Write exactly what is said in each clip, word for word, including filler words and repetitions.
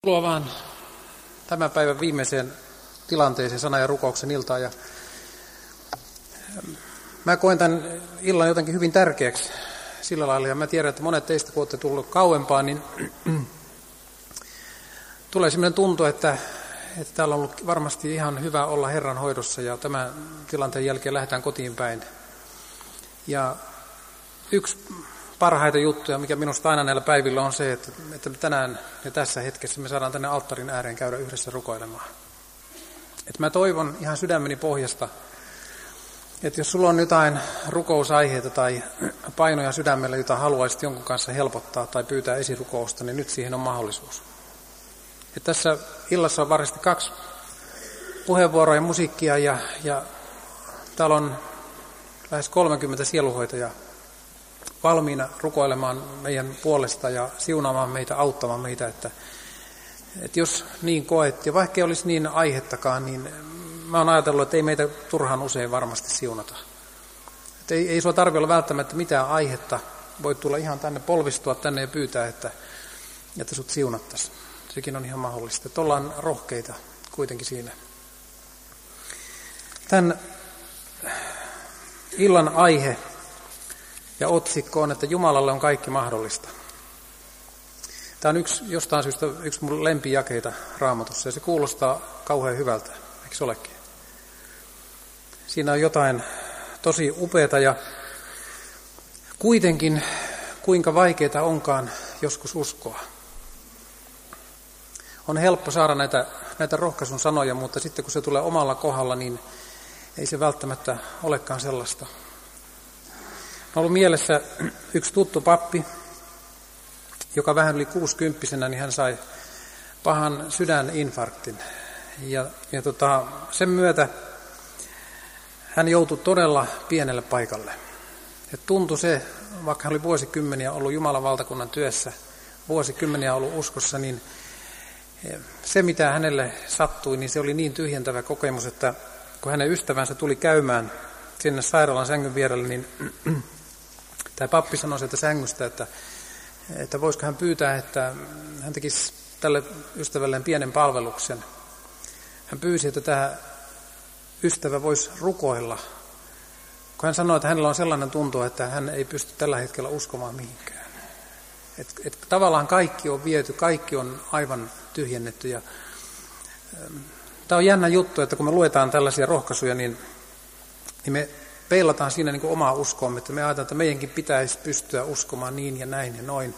Tervetuloa vaan tämän päivän viimeiseen tilanteeseen sana- ja rukouksen iltaan. Ja mä koen tämän illan jotenkin hyvin tärkeäksi sillä lailla, ja mä tiedän, että monet teistä, kun olette tullut kauempaa, niin tulee sellainen tuntu, että, että täällä on ollut varmasti ihan hyvä olla Herran hoidossa, ja tämän tilanteen jälkeen lähdetään kotiin päin. Ja yksi parhaita juttuja, mikä minusta aina näillä päivillä on se, että, että tänään ja tässä hetkessä me saadaan tänne alttarin ääreen käydä yhdessä rukoilemaan. Että mä toivon ihan sydämeni pohjasta, että jos sulla on jotain rukousaiheita tai painoja sydämellä, jota haluaisit jonkun kanssa helpottaa tai pyytää esirukousta, niin nyt siihen on mahdollisuus. Ja tässä illassa on varmasti kaksi puheenvuoroa ja musiikkia, ja, ja täällä on lähes kolmekymmentä sieluhoitajaa valmiina rukoilemaan meidän puolesta ja siunaamaan meitä, auttamaan meitä, että, että jos niin koet, ja vaikka ei olisi niin aihettakaan, niin mä oon ajatellut, että ei meitä turhaan usein varmasti siunata. Että ei, ei sua tarvitse olla välttämättä mitään aihetta, voit tulla ihan tänne, polvistua tänne ja pyytää, että, että sut siunattaisiin. Sekin on ihan mahdollista, että ollaan rohkeita kuitenkin siinä. Tämän illan aihe ja otsikko on, että Jumalalle on kaikki mahdollista. Tämä on yksi, jostain syystä yksi mun lempijakeita Raamatussa, ja se kuulostaa kauhean hyvältä, eikö se olekin? Siinä on jotain tosi upeata, ja kuitenkin kuinka vaikeaa onkaan joskus uskoa. On helppo saada näitä, näitä rohkaisun sanoja, mutta sitten kun se tulee omalla kohdalla, niin ei se välttämättä olekaan sellaista. On ollut mielessä yksi tuttu pappi, joka vähän yli kuusikymppisenä, niin hän sai pahan sydäninfarktin. Ja, ja tota, sen myötä hän joutui todella pienelle paikalle. Ja tuntui se, vaikka hän oli vuosikymmeniä ollut Jumalan valtakunnan työssä, vuosikymmeniä ollut uskossa, niin se mitä hänelle sattui, niin se oli niin tyhjentävä kokemus, että kun hänen ystävänsä tuli käymään sinne sairaalan sängyn vierelle, niin tämä pappi sanoi sieltä sängystä, että, että voisiko hän pyytää, että hän tekisi tälle ystävälleen pienen palveluksen. Hän pyysi, että tämä ystävä voisi rukoilla, kun hän sanoi, että hänellä on sellainen tunto, että hän ei pysty tällä hetkellä uskomaan mihinkään. Että et tavallaan kaikki on viety, kaikki on aivan tyhjennetty. Ja, ähm, tämä on jännä juttu, että kun me luetaan tällaisia rohkaisuja, niin, niin me peilataan siinä niin kuin omaa uskoamme, että me ajatellaan, että meidänkin pitäisi pystyä uskomaan niin ja näin ja noin.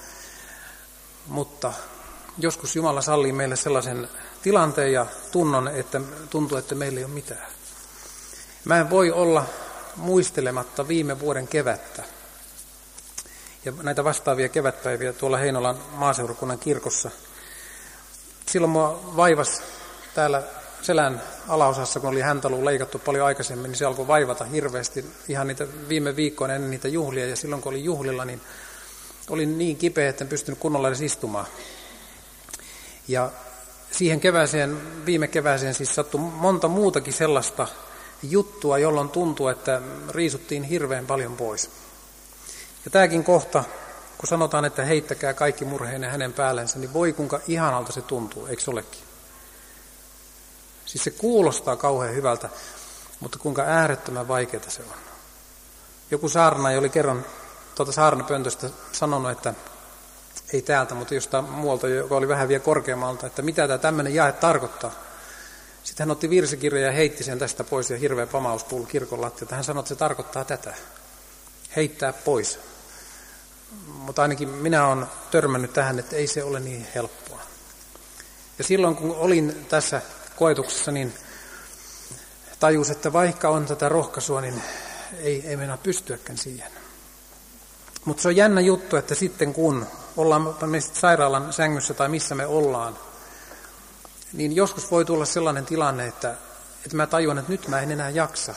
Mutta joskus Jumala sallii meille sellaisen tilanteen ja tunnon, että tuntuu, että meillä ei ole mitään. Mä en voi olla muistelematta viime vuoden kevättä ja näitä vastaavia kevätpäiviä tuolla Heinolan maaseurakunnan kirkossa. Silloin mua vaivasi täällä selän alaosassa, kun oli häntäluun leikattu paljon aikaisemmin, niin se alkoi vaivata hirveästi ihan niitä viime viikkoina ennen niitä juhlia. Ja silloin, kun oli juhlilla, niin olin niin kipeä, että en pystynyt kunnolla edes istumaan. Ja siihen kevääseen, viime kevääseen siis sattui monta muutakin sellaista juttua, jolloin tuntui, että riisuttiin hirveän paljon pois. Ja tämäkin kohta, kun sanotaan, että heittäkää kaikki murheinen hänen päällensä, niin voi kuinka ihanalta se tuntuu, eikö se olekin? Siis se kuulostaa kauhean hyvältä, mutta kuinka äärettömän vaikeaa se on. Joku saarnaaja oli kerran tuota saarnapöntöstä sanonut, että ei täältä, mutta jostain muualta, joka oli vähän vielä korkeammalta, että mitä tämä tämmöinen jae tarkoittaa. Sitten hän otti virsikirjan ja heitti sen tästä pois, ja hirveä pamaus kuului kirkon lattialta. Hän sanoi, että se tarkoittaa tätä. Heittää pois. Mutta ainakin minä olen törmännyt tähän, että ei se ole niin helppoa. Ja silloin kun olin tässä koetuksessa, niin tajus, että vaikka on tätä rohkaisua, niin ei, ei mennä pystyäkään siihen. Mutta se on jännä juttu, että sitten kun ollaan sairaalan sängyssä tai missä me ollaan, niin joskus voi tulla sellainen tilanne, että, että mä tajuan, että nyt mä en enää jaksa.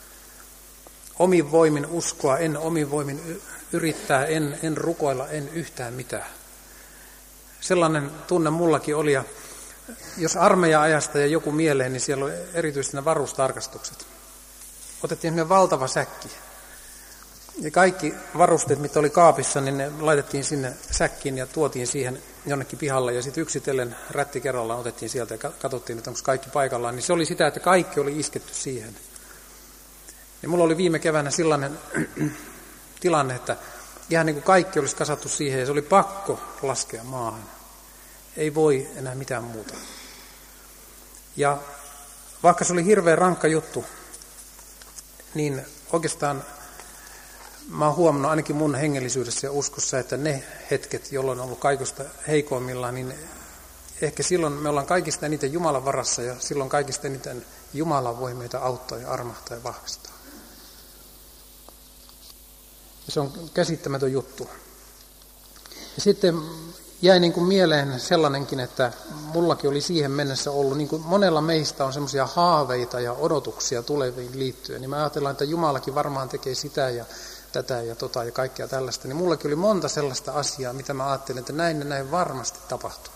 Omin voimin uskoa, en omin voimin yrittää, en, en rukoilla, en yhtään mitään. Sellainen tunne mullakin oli, ja jos armeija-ajasta ja joku mieleen, niin siellä oli erityisesti nämä varustarkastukset. Otettiin semmoinen valtava säkki. Ja kaikki varusteet, mitä oli kaapissa, niin ne laitettiin sinne säkkiin ja tuotiin siihen jonnekin pihalle. Ja sitten yksitellen rätti kerrallaan otettiin sieltä ja katsottiin, että onko kaikki paikallaan. Niin se oli sitä, että kaikki oli isketty siihen. Ja mulla oli viime keväänä sellainen tilanne, että ihan niin kuin kaikki olisi kasattu siihen ja se oli pakko laskea maahan. Ei voi enää mitään muuta. Ja vaikka se oli hirveän rankka juttu, niin oikeastaan mä oon huomannut ainakin mun hengellisyydessä ja uskossa, että ne hetket, jolloin on ollut kaikista heikoimmillaan, niin ehkä silloin me ollaan kaikista eniten Jumalan varassa ja silloin kaikista eniten Jumala voi meitä auttaa ja armahtaa ja vahvistaa. Ja se on käsittämätön juttu. Ja sitten jäi niin kuin mieleen sellainenkin, että mullakin oli siihen mennessä ollut, niin kuin monella meistä on semmoisia haaveita ja odotuksia tuleviin liittyen, niin mä ajatellaan, että Jumalakin varmaan tekee sitä ja tätä ja tota ja kaikkea tällaista. Niin mullakin oli monta sellaista asiaa, mitä mä ajattelin, että näin ja näin varmasti tapahtuu.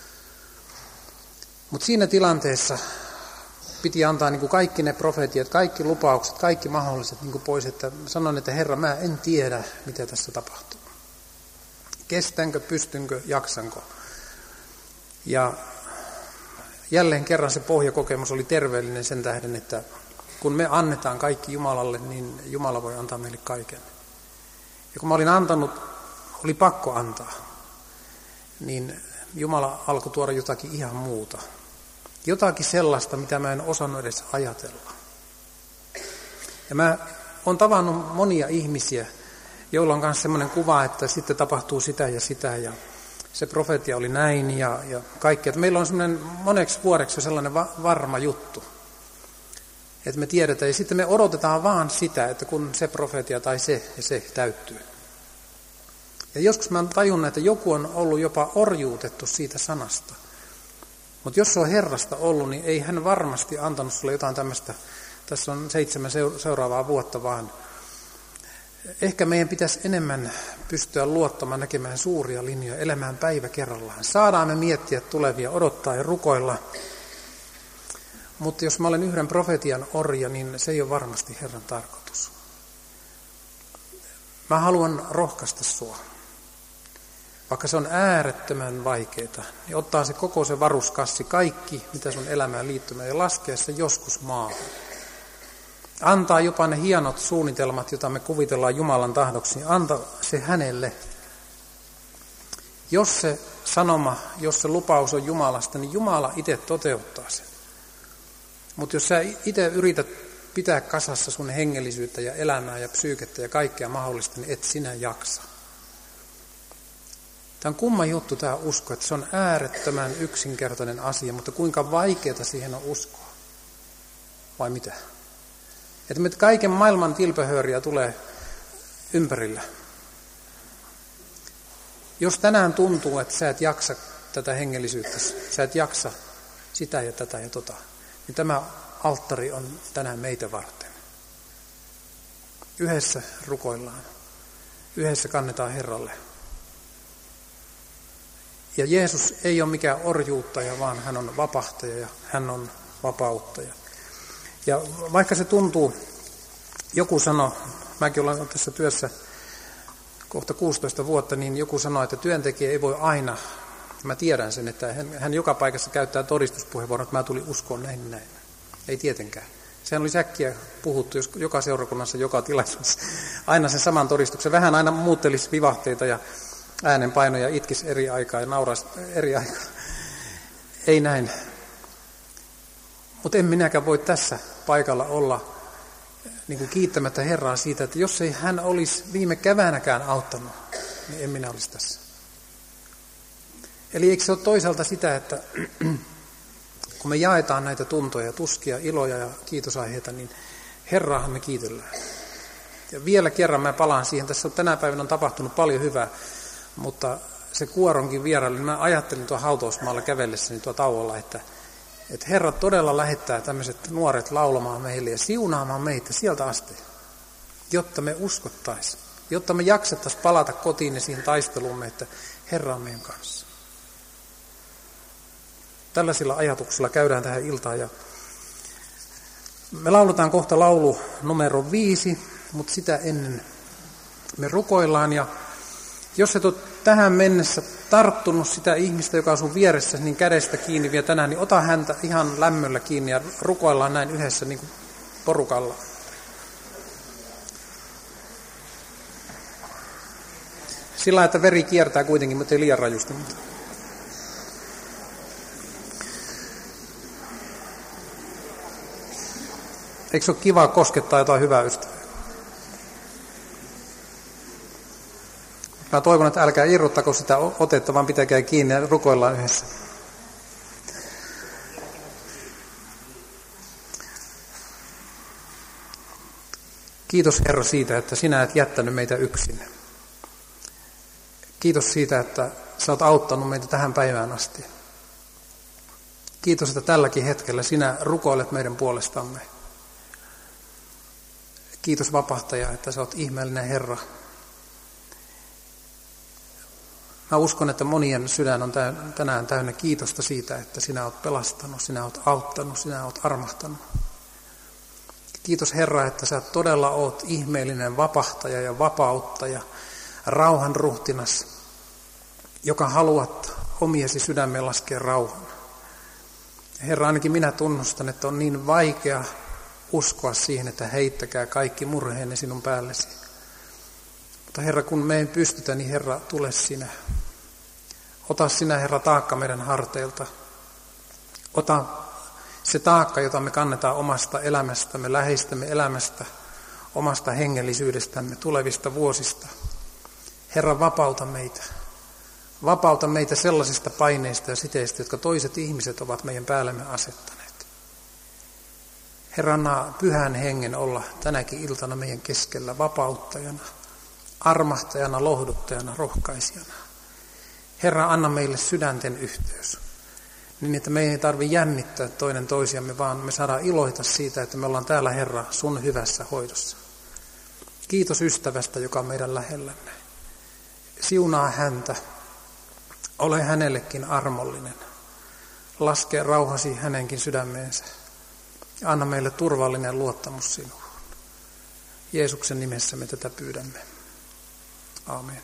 Mutta siinä tilanteessa piti antaa niin kuin kaikki ne profetiat, kaikki lupaukset, kaikki mahdolliset niin kuin pois, että sanon, että Herra, mä en tiedä, mitä tässä tapahtuu. Kestänkö, pystynkö, jaksanko? Ja jälleen kerran se pohjakokemus oli terveellinen sen tähden, että kun me annetaan kaikki Jumalalle, niin Jumala voi antaa meille kaiken. Ja kun mä olin antanut, oli pakko antaa, niin Jumala alkoi tuoda jotakin ihan muuta. Jotakin sellaista, mitä mä en osannut edes ajatella. Ja mä oon tavannut monia ihmisiä, joilla on myös semmoinen kuva, että sitten tapahtuu sitä ja sitä ja se profeetia oli näin ja, ja kaikki. Että meillä on semmoinen moneksi vuodeksi sellainen va- varma juttu, että me tiedetään ja sitten me odotetaan vaan sitä, että kun se profeetia tai se ja se täyttyy. Ja joskus mä oon tajunnut, että joku on ollut jopa orjuutettu siitä sanasta. Mutta jos se on Herrasta ollut, niin ei hän varmasti antanut sulle jotain tämmöistä, tässä on seitsemän seuraavaa vuotta vaan. Ehkä meidän pitäisi enemmän pystyä luottamaan, näkemään suuria linjoja, elämään päivä kerrallaan. Saadaan me miettiä tulevia, odottaa ja rukoilla. Mutta jos mä olen yhden profetian orja, niin se ei ole varmasti Herran tarkoitus. Mä haluan rohkaista sua. Vaikka se on äärettömän vaikeaa, niin ottaa se koko se varuskassi, kaikki, mitä sun elämään liittyy, ja laskea se joskus maahan. Antaa jopa ne hienot suunnitelmat, joita me kuvitellaan Jumalan tahdoksi, anta se hänelle. Jos se sanoma, jos se lupaus on Jumalasta, niin Jumala itse toteuttaa sen. Mutta jos sä itse yrität pitää kasassa sun hengellisyyttä ja elämää ja psyykettä ja kaikkea mahdollista, niin et sinä jaksa. Tämä on kumma juttu tämä usko, että se on äärettömän yksinkertainen asia, mutta kuinka vaikeaa siihen on uskoa? Vai mitä? Että me kaiken maailman tilpehööriä tulee ympärillä. Jos tänään tuntuu, että sä et jaksa tätä hengellisyyttä, sä et jaksa sitä ja tätä ja tota, niin tämä alttari on tänään meitä varten. Yhdessä rukoillaan. Yhdessä kannetaan Herralle. Ja Jeesus ei ole mikään orjuuttaja, vaan hän on vapahtaja ja hän on vapauttaja. Ja vaikka se tuntuu, joku sanoi, mäkin olen tässä työssä kohta kuusitoista vuotta, niin joku sanoi, että työntekijä ei voi aina, mä tiedän sen, että hän, hän joka paikassa käyttää todistuspuheenvuoron, että mä tulin uskoon näin näin. Ei tietenkään. Sehän oli säkkiä puhuttu, jos joka seurakunnassa, joka tilaisuudessa aina sen saman todistuksen. Vähän aina muuttelisi vivahteita ja äänenpainoja, itkisi eri aikaa ja nauraisi eri aikaa. Ei näin. Mutta en minäkään voi tässä paikalla olla niin kuin kiittämättä Herraa siitä, että jos ei hän olisi viime keväänäkään auttanut, niin en minä olisi tässä. Eli eikö se ole toisaalta sitä, että kun me jaetaan näitä tuntoja, tuskia, iloja ja kiitosaiheita, niin Herraahan me kiitellään. Ja vielä kerran mä palaan siihen, tässä on, tänä päivänä on tapahtunut paljon hyvää, mutta se kuoronkin vierailu, niin mä ajattelin tuon hautausmaalla kävellessäni tuo tauolla, että, että Herra todella lähettää tämmöiset nuoret laulamaan meille ja siunaamaan meitä sieltä asti, jotta me uskottaisiin, jotta me jaksettaisiin palata kotiin ja siihen taisteluumme, että Herra on meidän kanssa. Tällaisilla ajatuksilla käydään tähän iltaan ja me lauletaan kohta laulu numero viisi, mutta sitä ennen Me rukoillaan ja jos et ole tähän mennessä tarttunut sitä ihmistä, joka on sun vieressä, niin kädestä kiinni vielä tänään, niin ota häntä ihan lämmöllä kiinni ja rukoillaan näin yhdessä niin kuin porukalla. Sillä että veri kiertää kuitenkin, mutta ei liian rajusti. Eikö se ole kiva koskettaa jotain hyvää ystävää? Mä toivon, että älkää irrottako sitä otetta, vaan pitäkää kiinni ja rukoillaan yhdessä. Kiitos Herra siitä, että sinä et jättänyt meitä yksin. Kiitos siitä, että sä oot auttanut meitä tähän päivään asti. Kiitos, että tälläkin hetkellä sinä rukoilet meidän puolestamme. Kiitos vapahtaja, että sä oot ihmeellinen Herra. Mä uskon, että monien sydän on tänään täynnä kiitosta siitä, että sinä oot pelastanut, sinä oot auttanut, sinä oot armahtanut. Kiitos Herra, että sä todella oot ihmeellinen vapahtaja ja vapauttaja, rauhan ruhtinas, joka haluat omiesi sydämeen laskea rauhan. Herra, ainakin minä tunnustan, että on niin vaikea uskoa siihen, että heittäkää kaikki murheenne sinun päällesi. Mutta Herra, kun me ei pystytä, niin Herra, tule sinä. Ota sinä, Herra, taakka meidän harteilta. Ota se taakka, jota me kannetaan omasta elämästämme, läheistämme elämästä, omasta hengellisyydestämme, tulevista vuosista. Herra, vapauta meitä. Vapauta meitä sellaisista paineista ja siteistä, jotka toiset ihmiset ovat meidän päällemme asettaneet. Herra, anna pyhän hengen olla tänäkin iltana meidän keskellä vapauttajana, armahtajana, lohduttajana, rohkaisijana. Herra, anna meille sydänten yhteys, niin että me ei tarvitse jännittää toinen toisiamme, vaan me saadaan iloita siitä, että me ollaan täällä, Herra, sun hyvässä hoidossa. Kiitos ystävästä, joka on meidän lähellämme. Siunaa häntä. Ole hänellekin armollinen. Laske rauhasi hänenkin sydämeensä. Ja anna meille turvallinen luottamus sinuun. Jeesuksen nimessä me tätä pyydämme. Aamen.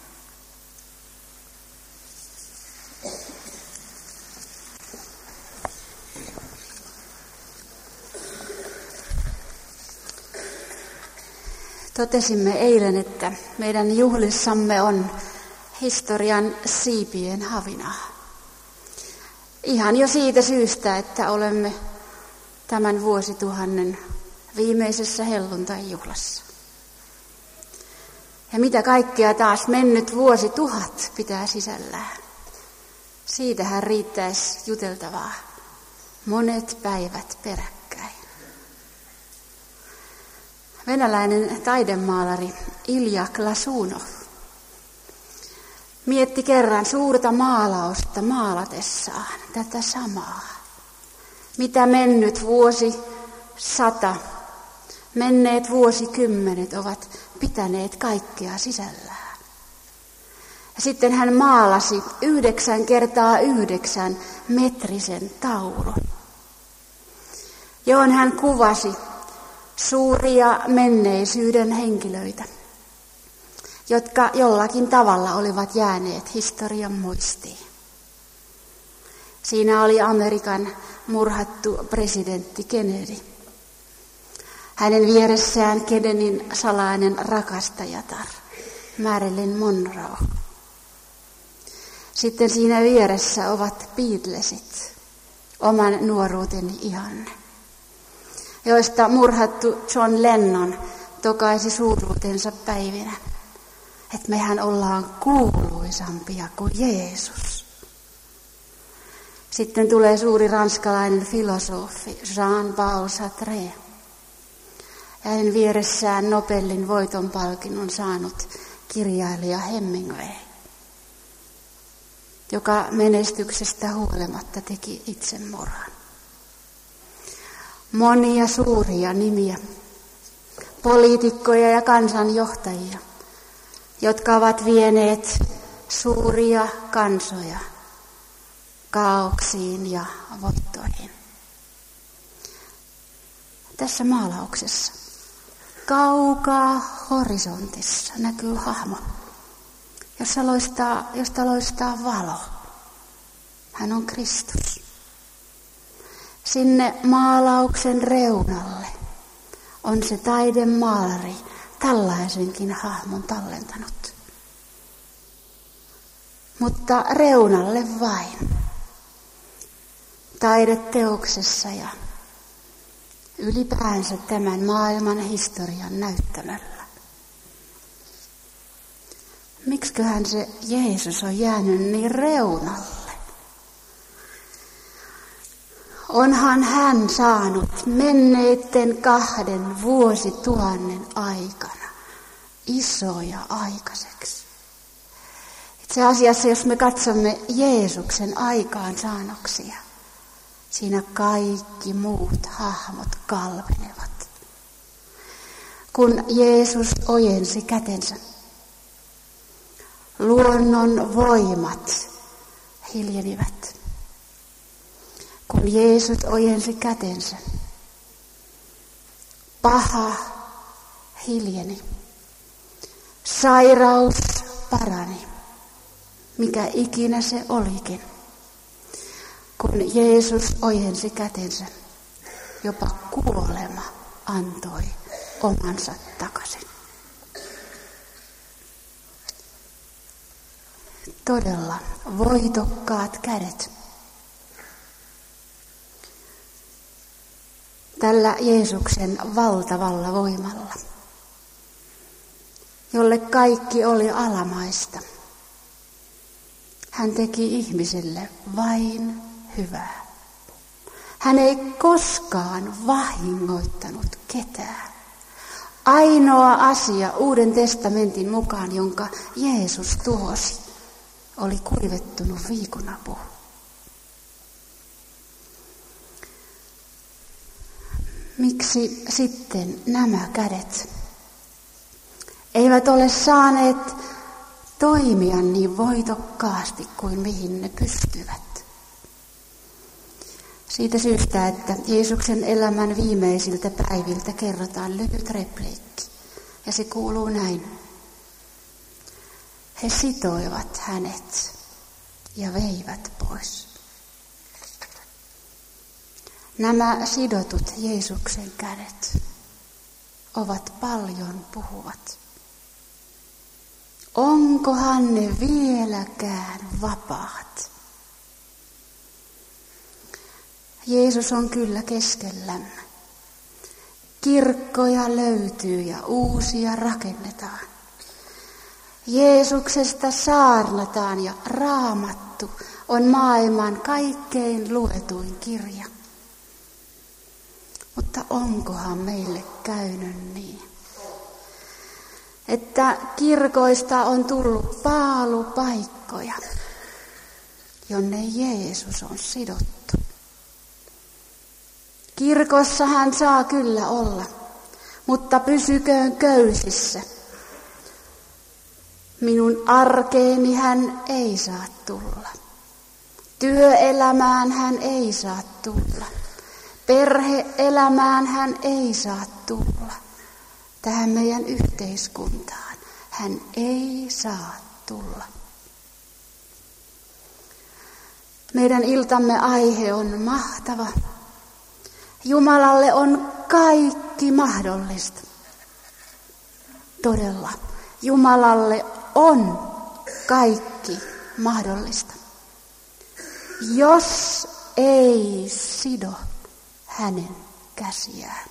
Totesimme eilen, että meidän juhlissamme on historian siipien havinaa. Ihan jo siitä syystä, että olemme tämän vuosituhannen viimeisessä helluntai-juhlassa. Ja mitä kaikkea taas mennyt vuosituhat pitää sisällään. Siitähän riittäisi juteltavaa monet päivät peräkkäin. Venäläinen taidemaalari Ilja Klasunov mietti kerran suurta maalausta maalatessaan tätä samaa. Mitä mennyt vuosi sata, menneet vuosikymmenet ovat pitäneet kaikkea sisällään. Ja sitten hän maalasi yhdeksän kertaa yhdeksän metrisen taulun, johon hän kuvasi suuria menneisyyden henkilöitä, jotka jollakin tavalla olivat jääneet historian muistiin. Siinä oli Amerikan murhattu presidentti Kennedy. Hänen vieressään Kennedyn salainen rakastajatar Marilyn Monroe. Sitten siinä vieressä ovat Beatlesit, oman nuoruuteni ihanne, joista murhattu John Lennon tokaisi suuruutensa päivinä, että mehän ollaan kuuluisampia kuin Jeesus. Sitten tulee suuri ranskalainen filosofi Jean-Paul Sartre. Ja hänen vieressään Nobelin voitonpalkinnon saanut kirjailija Hemingway, joka menestyksestä huolimatta teki itsemurhan. Monia suuria nimiä, poliitikkoja ja kansanjohtajia, jotka ovat vieneet suuria kansoja kaauksiin ja voittoihin. Tässä maalauksessa kaukaa horisontissa näkyy hahmo, jossa loistaa, josta loistaa valo. Hän on Kristus. Sinne maalauksen reunalle on se taidemaalari tällaisenkin hahmon tallentanut. Mutta reunalle vain. Taideteoksessa ja ylipäänsä tämän maailman historian näyttämällä. Miksiköhän se Jeesus on jäänyt niin reunalle? Onhan hän saanut menneiden kahden vuosituhannen aikana isoja aikaiseksi. Itse asiassa, jos me katsomme Jeesuksen aikaansaannoksia, siinä kaikki muut hahmot kalpenevat. Kun Jeesus ojensi kätensä, luonnon voimat hiljenivät. Kun Jeesus ojensi kätensä, paha hiljeni, sairaus parani, mikä ikinä se olikin. Kun Jeesus ojensi kätensä, jopa kuolema antoi omansa takaisin. Todella voitokkaat kädet. Tällä Jeesuksen valtavalla voimalla, jolle kaikki oli alamaista. Hän teki ihmiselle vain hyvää. Hän ei koskaan vahingoittanut ketään. Ainoa asia Uuden testamentin mukaan, jonka Jeesus tuhosi, oli kuivettunut viikunapu. Miksi sitten nämä kädet eivät ole saaneet toimia niin voitokkaasti kuin mihin ne pystyvät? Siitä syystä, että Jeesuksen elämän viimeisiltä päiviltä kerrotaan lyhyt repliikki, ja se kuuluu näin. He sitoivat hänet ja veivät pois. Nämä sidotut Jeesuksen kädet ovat paljon puhuvat. Onkohan ne vieläkään vapaat? Jeesus on kyllä keskellämme. Kirkkoja löytyy ja uusia rakennetaan. Jeesuksesta saarnataan ja Raamattu on maailman kaikkein luetuin kirja. Mutta onkohan meille käynyt niin, että kirkoista on tullut paalupaikkoja, jonne Jeesus on sidottu. Kirkossa hän saa kyllä olla, mutta pysyköön köysissä. Minun arkeeni hän ei saa tulla. Työelämään hän ei saa tulla. Perhe-elämään hän ei saa tulla. Tähän meidän yhteiskuntaan hän ei saa tulla. Meidän iltamme aihe on mahtava. Jumalalle on kaikki mahdollista. Todella, Jumalalle on kaikki mahdollista. Jos ei sido hänen käsiään.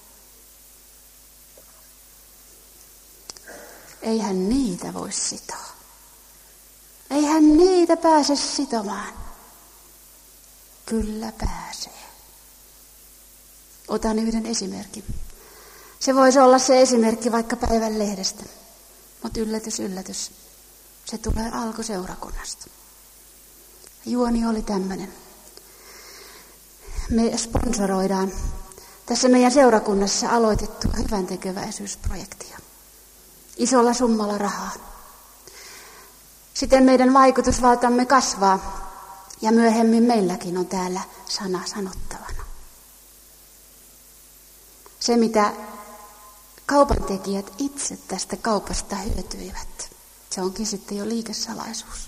Eihän niitä voi sitoa. Eihän niitä pääse sitomaan. Kyllä pääsee. Otan yhden esimerkin. Se voisi olla se esimerkki vaikka päivän lehdestä. Mutta yllätys, yllätys. Se tulee alkuseurakunnasta. Juoni oli tämmöinen. Me sponsoroidaan tässä meidän seurakunnassa aloitettua hyväntekeväisyysprojektia. Isolla summalla rahaa. Siten meidän vaikutusvaltamme kasvaa ja myöhemmin meilläkin on täällä sana sanottavana. Se, mitä Kaupantekijät itse tästä kaupasta hyötyivät. Se onkin sitten jo liikesalaisuus.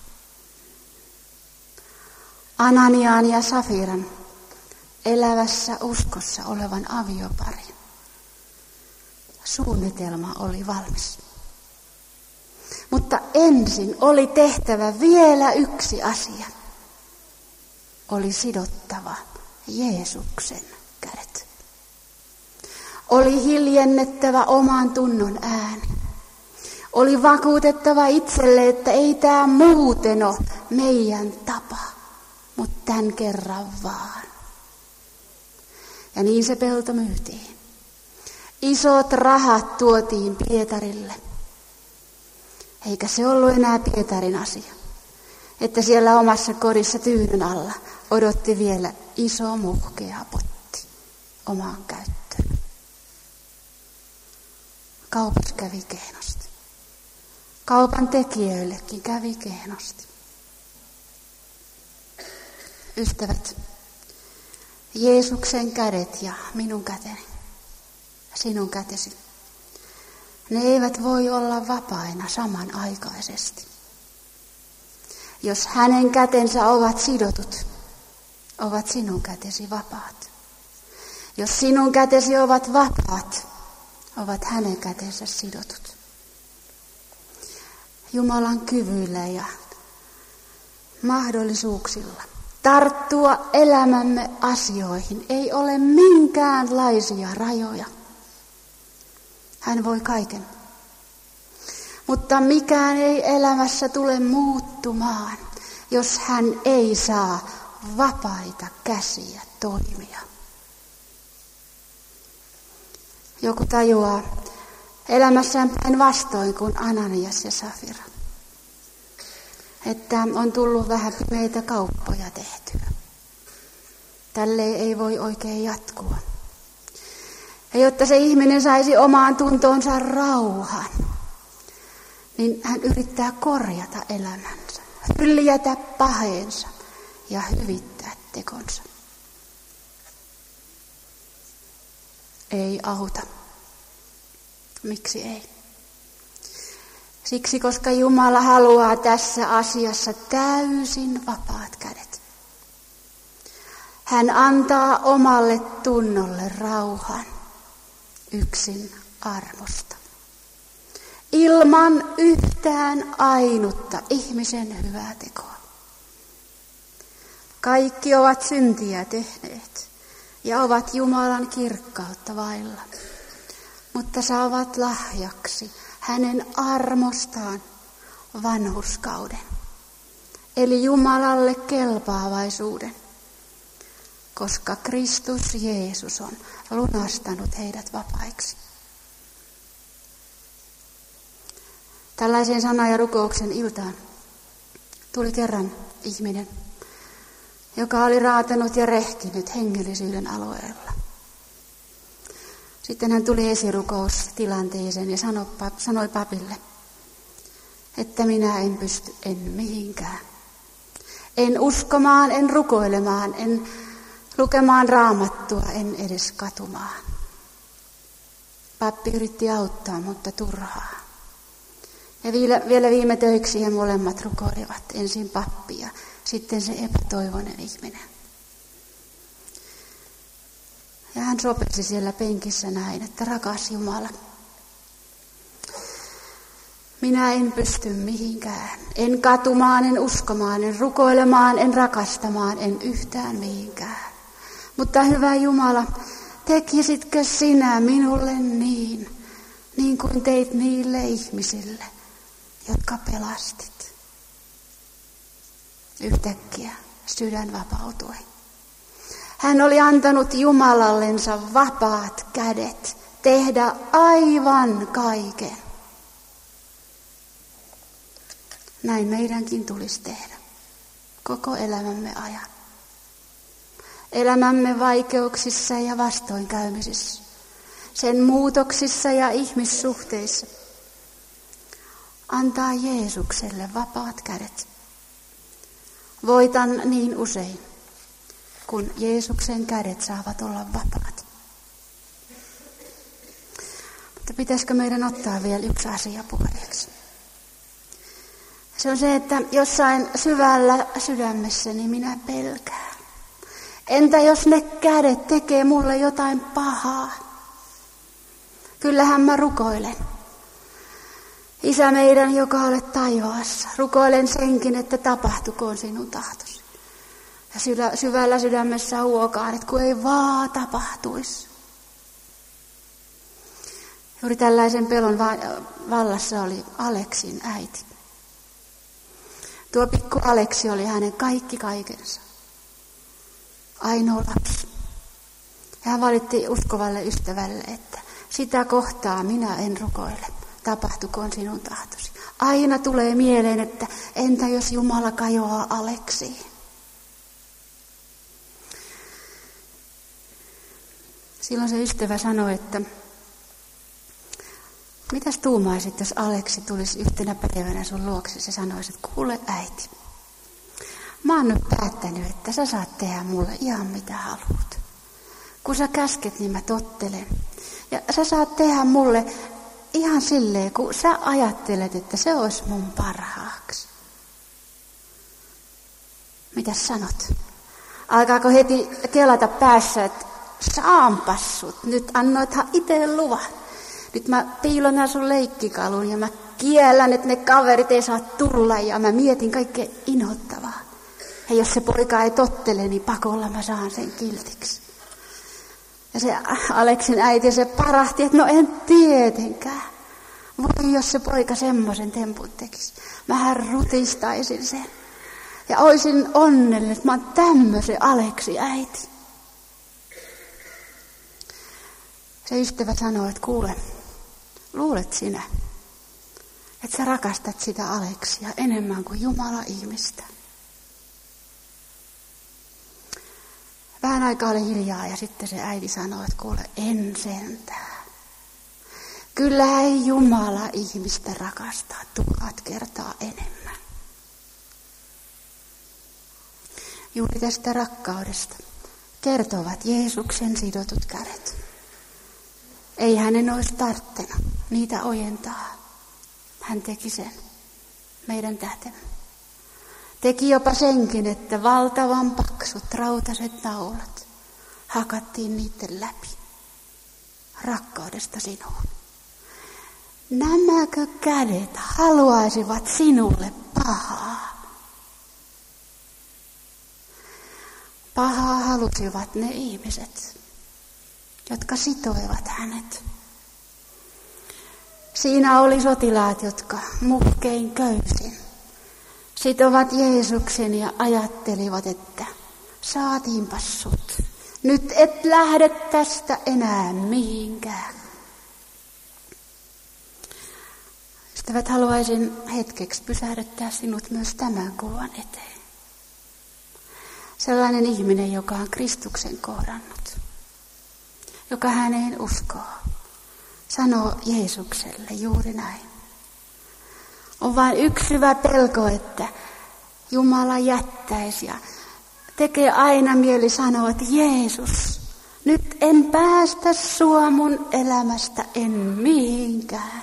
Ananiaan ja Safiran elävässä uskossa olevan avioparin suunnitelma oli valmis. Mutta ensin oli tehtävä vielä yksi asia. Oli sidottava Jeesuksen kädet. Oli hiljennettävä oman tunnon ääni. Oli vakuutettava itselle, että ei tämä muuten ole meidän tapa, mutta tämän kerran vaan. Ja niin se pelto myytiin. Isot rahat tuotiin Pietarille. Eikä se ollut enää Pietarin asia, että siellä omassa kodissa tyynyn alla odotti vielä iso muhkea potti omaan käyttöön. Kaupas kävi kehnosti. Kaupan tekijöillekin kävi kehnosti. Ystävät, Jeesuksen kädet ja minun käteni, sinun kätesi, ne eivät voi olla vapaina samanaikaisesti. Jos hänen kätensä ovat sidotut, ovat sinun kätesi vapaat. Jos sinun kätesi ovat vapaat, ovat hänen kätensä sidotut. Jumalan kyvyillä ja mahdollisuuksilla tarttua elämämme asioihin ei ole minkäänlaisia rajoja. Hän voi kaiken. Mutta mikään ei elämässä tule muuttumaan, jos hän ei saa vapaita käsiä toimia. Joku tajuaa elämässään päin vastoin kuin Ananias ja Safira, että on tullut vähän pimeitä kauppoja tehtyä. Tälleen ei voi oikein jatkua. Ja jotta se ihminen saisi omaan tuntoonsa rauhan, niin hän yrittää korjata elämänsä, hyljätä paheensa ja hyvittää tekonsa. Ei auta. Miksi ei? Siksi, koska Jumala haluaa tässä asiassa täysin vapaat kädet. Hän antaa omalle tunnolle rauhan yksin armosta. Ilman yhtään ainutta ihmisen hyvää tekoa. Kaikki ovat syntiä tehneet ja ovat Jumalan kirkkautta vailla, mutta saavat lahjaksi hänen armostaan vanhurskauden, eli Jumalalle kelpaavaisuuden, koska Kristus Jeesus on lunastanut heidät vapaiksi. Tällaisen sana- ja rukouksen iltaan tuli kerran ihminen, joka oli raatanut ja rehkinyt hengellisyyden alueella. Sitten hän tuli esirukoustilanteeseen ja sanoi, sanoi papille, että minä en pysty en mihinkään. En uskomaan, en rukoilemaan, en lukemaan raamattua, en edes katumaan. Pappi yritti auttaa, mutta turhaa. Ja vielä viime töiksi he molemmat rukoilivat, ensin pappi ja sitten se epätoivoinen ihminen. Ja hän sopesi siellä penkissä näin, että rakas Jumala, minä en pysty mihinkään. En katumaan, en uskomaan, en rukoilemaan, en rakastamaan, en yhtään mihinkään. Mutta hyvä Jumala, tekisitkö sinä minulle niin, niin kuin teit niille ihmisille, jotka pelastit. Yhtäkkiä sydän vapautui. Hän oli antanut Jumalallensa vapaat kädet tehdä aivan kaiken. Näin meidänkin tulisi tehdä koko elämämme ajan. Elämämme vaikeuksissa ja vastoinkäymisissä, sen muutoksissa ja ihmissuhteissa. Antaa Jeesukselle vapaat kädet. Voitan niin usein, kun Jeesuksen kädet saavat olla vapaat. Mutta pitäisikö meidän ottaa vielä yksi asia puheeksi? Se on se, että jossain syvällä sydämessäni minä pelkään. Entä jos ne kädet tekee mulle jotain pahaa? Kyllähän mä rukoilen. Isä meidän, joka olet taivaassa, rukoilen senkin, että tapahtukoon sinun tahtosi. Ja syvällä sydämessä huokaan, että kun ei vaan tapahtuisi. Juuri tällaisen pelon vallassa oli Aleksin äiti. Tuo pikku Aleksi oli hänen kaikki kaikensa. Ainoa lapsi. Ja hän valitti uskovalle ystävälle, että sitä kohtaa minä en rukoile. Tapahtukoon sinun tahtosi. Aina tulee mieleen, että entä jos Jumala kajoaa Aleksiin. Silloin se ystävä sanoi, että mitäs tuumaisit, jos Aleksi tulisi yhtenä päivänä sun luoksesi ja sanoisi, että kuule äiti, mä oon nyt päättänyt, että sä saat tehdä mulle ihan mitä haluat. Kun sä käsket, niin mä tottelen. Ja sä saat tehdä mulle ihan silleen, kun sä ajattelet, että se olisi mun parhaaksi. Mitäs sanot? Alkaako heti kelata päässä, että saanpas sut, nyt annoithan itse luvan. Nyt mä piilon sun leikkikalun ja mä kiellän, että ne kaverit ei saa tulla ja mä mietin kaikkea inhottavaa. Ja jos se poika ei tottele, niin pakolla mä saan sen kiltiksi. Ja se Aleksin äiti se parahti, että no en tietenkään. Voi jos se poika semmoisen tempun tekisi. Mähän rutistaisin sen. Ja oisin onnellinen, että mä oon tämmöisen Aleksi äiti. Se ystävä sanoi, että kuule, luulet sinä, että sä rakastat sitä Aleksia enemmän kuin Jumala ihmistä. Vähän aikaa oli hiljaa ja sitten se äiti sanoi, että kuule, en sentään. Kyllä ei Jumala ihmistä rakastaa tuhat kertaa enemmän. Juuri tästä rakkaudesta kertovat Jeesuksen sidotut kädet. Ei hänen olisi tarttenut niitä ojentaa. Hän teki sen meidän tähtemme. Teki jopa senkin, että valtavan paksut rautaiset naulat hakattiin niiden läpi. Rakkaudesta sinuun. Nämäkö kädet haluaisivat sinulle pahaa? Pahaa halusivat ne ihmiset, jotka sitoivat hänet. Siinä oli sotilaat, jotka muhkein köysin sitovat Jeesuksen ja ajattelivat, että saatiinpas sut. Nyt et lähde tästä enää mihinkään. Ystävät, haluaisin hetkeksi pysähdyttää sinut myös tämän kuvan eteen. Sellainen ihminen, joka on Kristuksen kohdannut, joka häneen uskoo, sanoo Jeesukselle juuri näin. On vain yksi syvä pelko, että Jumala jättäisi ja tekee aina mieli sanoa, että Jeesus, nyt en päästä sua mun elämästä en mihinkään.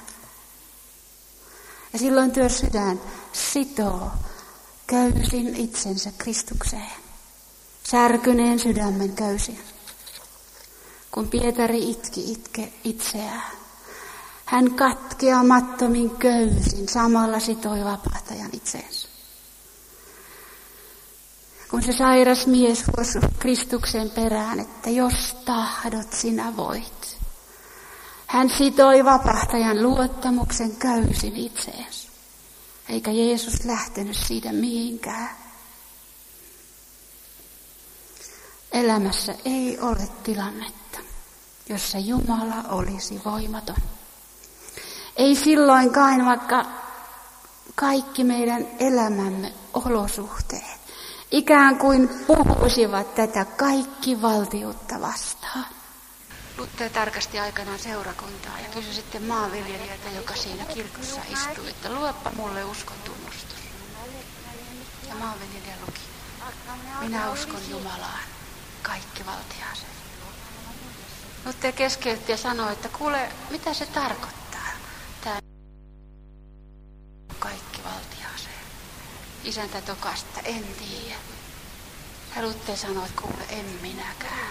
Ja silloin työ sydän sitoo köysin itsensä Kristukseen, särkyneen sydämen köysin. Kun Pietari itki itke itseään, hän katkeamattomin köysin samalla sitoi vapahtajan itseensä. Kun se sairas mies huosi Kristuksen perään, että jos tahdot sinä voit. Hän sitoi vapahtajan luottamuksen köysin itseensä. Eikä Jeesus lähtenyt siitä mihinkään. Elämässä ei ole tilannetta, jossa Jumala olisi voimaton. Ei silloinkaan, vaikka kaikki meidän elämämme olosuhteet ikään kuin puhuisivat tätä kaikki valtiutta vastaan. Luther tarkasti aikanaan seurakuntaa ja kysyi sitten maanviljelijältä, joka siinä kirkossa istui, että luepa mulle uskon tunnustus. Ja maanviljelijä luki, minä uskon Jumalaan, kaikki valtiaaseen. Luther keskeytti ja sanoi, että kuule, mitä se tarkoittaa? Tämä kaikki valtiaseen. Isäntä tokasta, en tiedä. Ja Luther sanoi, että kuule, en minäkään.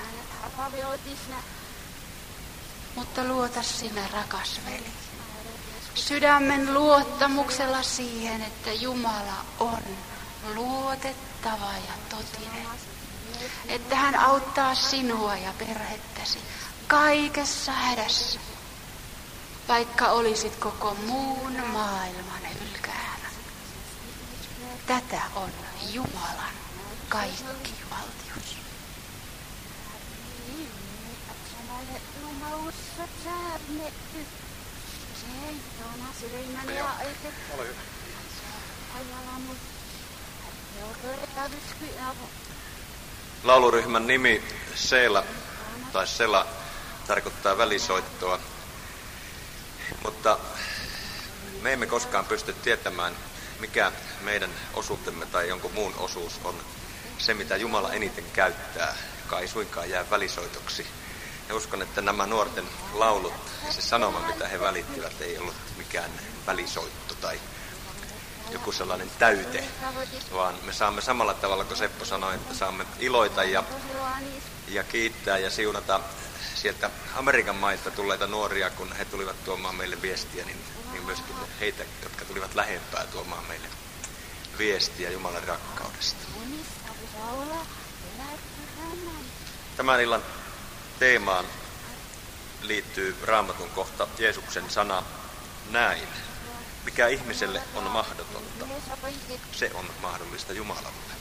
Mutta luota sinä, rakas veli, sydämen luottamuksella siihen, että Jumala on luotettava ja totinen. Että hän auttaa sinua ja perhettäsi kaikessa hädässä, vaikka olisit koko muun maailman hylkäänä. Tätä on Jumalan kaikki valtius. Ole hyvä. Lauluryhmän nimi Sela tai Sela tarkoittaa välisoittoa, mutta me emme koskaan pysty tietämään, mikä meidän osuutemme tai jonkun muun osuus on se, mitä Jumala eniten käyttää, joka ei suinkaan jää välisoitoksi. Ja uskon, että nämä nuorten laulut ja se sanoma, mitä he välittivät, ei ollut mikään välisoitto tai joku sellainen täyte, vaan me saamme samalla tavalla kuin Seppo sanoi, että saamme iloita ja, ja kiittää ja siunata sieltä Amerikan mailta tulleita nuoria, kun he tulivat tuomaan meille viestiä, niin, niin myöskin heitä, jotka tulivat lähempää tuomaan meille viestiä Jumalan rakkaudesta. Tämän illan teemaan liittyy Raamatun kohta Jeesuksen sana näin. Mikä ihmiselle on mahdotonta, se on mahdollista Jumalalle.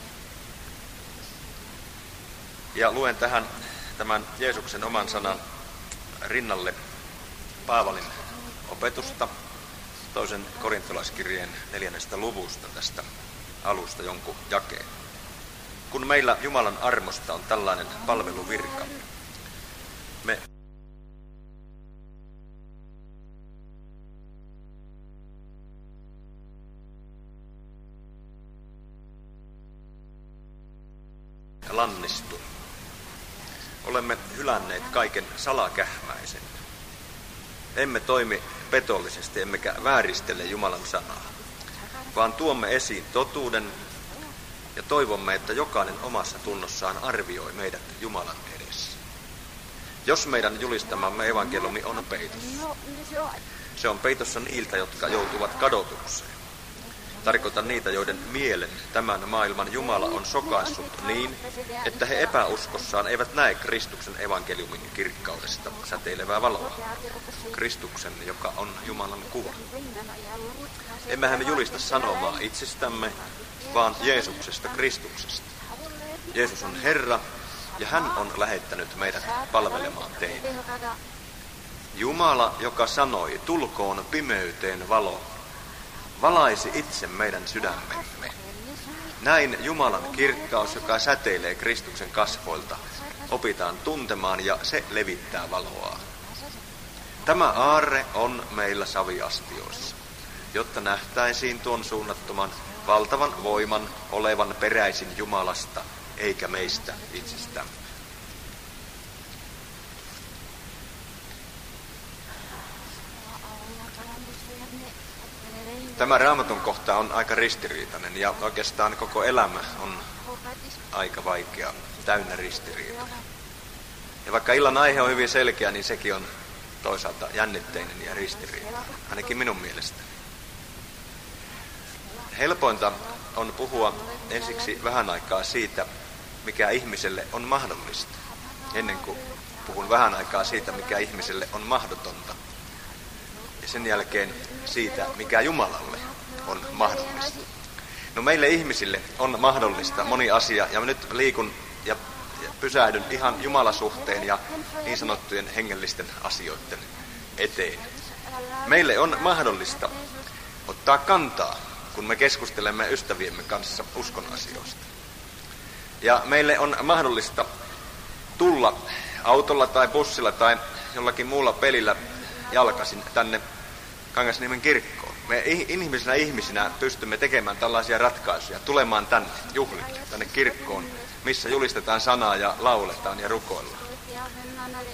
Ja luen tähän tämän Jeesuksen oman sanan rinnalle Paavalin opetusta toisen korintolaiskirjeen neljännestä luvusta tästä alusta jonkun jakeen. Kun meillä Jumalan armosta on tällainen palveluvirka, me lannistu. Olemme hylänneet kaiken salakähmäisen. Emme toimi petollisesti, emmekä vääristele Jumalan sanaa, vaan tuomme esiin totuuden ja toivomme, että jokainen omassa tunnossaan arvioi meidät Jumalan edessä. Jos meidän julistamamme evankeliumi on peitossa, se on peitossa niiltä, jotka joutuvat kadotukseen. Tarkoitan niitä, joiden mielen tämän maailman Jumala on sokaissut niin, että he epäuskossaan eivät näe Kristuksen evankeliumin kirkkaudesta säteilevää valoa. Kristuksen, joka on Jumalan kuva. Emmehän me julista sanomaa itsestämme, vaan Jeesuksesta Kristuksesta. Jeesus on Herra, ja hän on lähettänyt meidät palvelemaan teitä. Jumala, joka sanoi, tulkoon pimeyteen valo, valaisi itse meidän sydämemme. Näin Jumalan kirkkaus, joka säteilee Kristuksen kasvoilta, opitaan tuntemaan ja se levittää valoa. Tämä aarre on meillä saviastioissa, jotta nähtäisiin tuon suunnattoman valtavan voiman olevan peräisin Jumalasta, eikä meistä itsestämme. Tämä Raamatun kohta on aika ristiriitainen ja oikeastaan koko elämä on aika vaikea, täynnä ristiriitoja. Ja vaikka illan aihe on hyvin selkeä, niin sekin on toisaalta jännitteinen ja ristiriitainen, ainakin minun mielestäni. Helpointa on puhua ensiksi vähän aikaa siitä, mikä ihmiselle on mahdollista, ennen kuin puhun vähän aikaa siitä, mikä ihmiselle on mahdotonta. Ja sen jälkeen siitä, mikä Jumalalle on mahdollista. No meille ihmisille on mahdollista moni asia, ja nyt liikun ja pysähdyn ihan Jumalasuhteen ja niin sanottujen hengellisten asioiden eteen. Meille on mahdollista ottaa kantaa, kun me keskustelemme ystäviemme kanssa uskon asioista. Ja meille on mahdollista tulla autolla tai bussilla tai jollakin muulla pelillä jalkaisin tänne Kangasniemen kirkkoon. Me ihmisinä ihmisinä pystymme tekemään tällaisia ratkaisuja, tulemaan tänne juhlille, tänne kirkkoon, missä julistetaan sanaa ja lauletaan ja rukoillaan.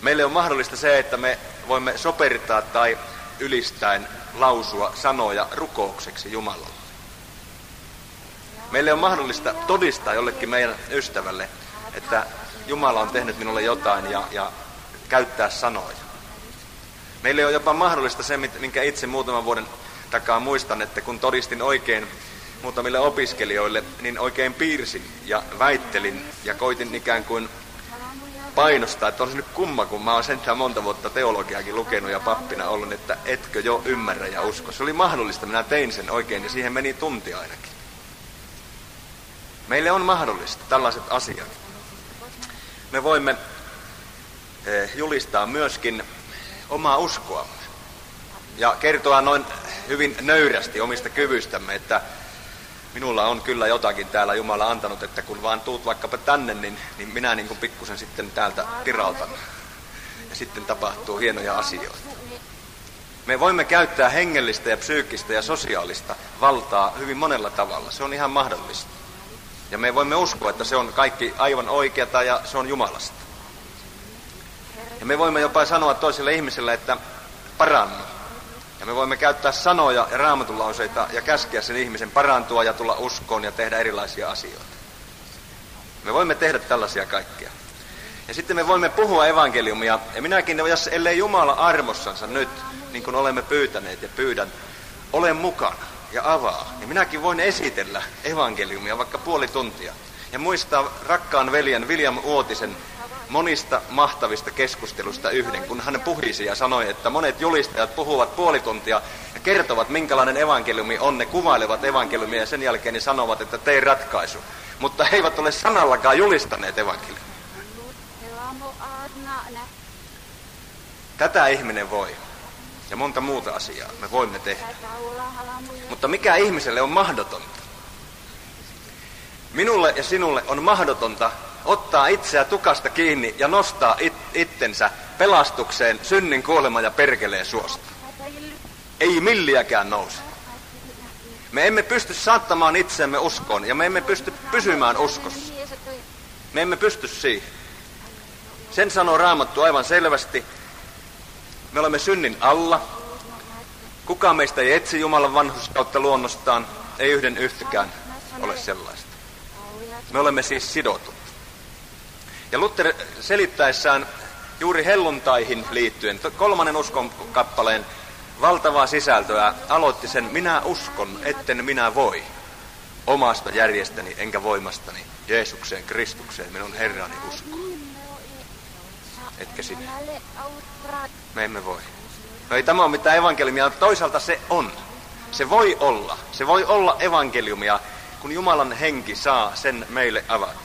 Meille on mahdollista se, että me voimme soperittaa tai ylistäen lausua sanoja rukoukseksi Jumalalle. Meille on mahdollista todistaa jollekin meidän ystävälle, että Jumala on tehnyt minulle jotain ja, ja käyttää sanoja. Meille on jopa mahdollista se, minkä itse muutaman vuoden takaa muistan, että kun todistin oikein muutamille opiskelijoille, niin oikein piirsin ja väittelin ja koitin ikään kuin painostaa, että olisi nyt kumma, kun mä oon sentään monta vuotta teologiakin lukenut ja pappina ollut, että etkö jo ymmärrä ja usko. Se oli mahdollista, minä tein sen oikein ja siihen meni tunti ainakin. Meille on mahdollista tällaiset asiat. Me voimme julistaa myöskin omaa uskoamme ja kertoa noin hyvin nöyrästi omista kyvystämme, että minulla on kyllä jotakin täällä Jumala antanut, että kun vaan tuut vaikkapa tänne, niin, niin minä niin kuin pikkusen sitten täältä tirautan. Ja sitten tapahtuu hienoja asioita. Me voimme käyttää hengellistä ja psyykkistä ja sosiaalista valtaa hyvin monella tavalla. Se on ihan mahdollista. Ja me voimme uskoa, että se on kaikki aivan oikeata ja se on Jumalasta. Ja me voimme jopa sanoa toiselle ihmiselle, että parannu. Ja me voimme käyttää sanoja ja raamatulauseita ja käskeä sen ihmisen parantua ja tulla uskoon ja tehdä erilaisia asioita. Me voimme tehdä tällaisia kaikkia. Ja sitten me voimme puhua evankeliumia. Ja minäkin, jos ellei Jumala armossansa nyt, niin kuin olemme pyytäneet ja pyydän, olen mukana ja avaa. Ja minäkin voin esitellä evankeliumia vaikka puoli tuntia. Ja muistaa rakkaan veljen William Uotisen monista mahtavista keskustelusta yhden, kun hän puhisi ja sanoi, että monet julistajat puhuvat puoli tuntia ja kertovat, minkälainen evankeliumi on. Ne kuvailevat evankeliumia ja sen jälkeen ne sanovat, että tee ratkaisu. Mutta he eivät ole sanallakaan julistaneet evankeliumia. Tätä ihminen voi. Ja monta muuta asiaa me voimme tehdä. Mutta mikä ihmiselle on mahdotonta? Minulle ja sinulle on mahdotonta ottaa itseä tukasta kiinni ja nostaa it, itsensä pelastukseen synnin, kuoleman ja perkeleen suosta. Ei milliäkään nouse. Me emme pysty saattamaan itseämme uskoon ja me emme pysty pysymään uskossa. Me emme pysty siihen. Sen sanoo Raamattu aivan selvästi. Me olemme synnin alla. Kukaan meistä ei etsi Jumalan vanhurskautta luonnostaan. Ei yhden yhtäkään ole sellaista. Me olemme siis sidotut. Ja Luther selittäessään juuri helluntaihin liittyen, kolmannen uskon kappaleen valtavaa sisältöä, aloitti sen: minä uskon, etten minä voi omasta järjestäni enkä voimastani Jeesukseen Kristukseen minun Herrani uskoon. Etkä sinä. Me emme voi. No ei tämä ole mitään evankeliumia, toisaalta se on. Se voi olla. Se voi olla evankeliumia, kun Jumalan henki saa sen meille avata.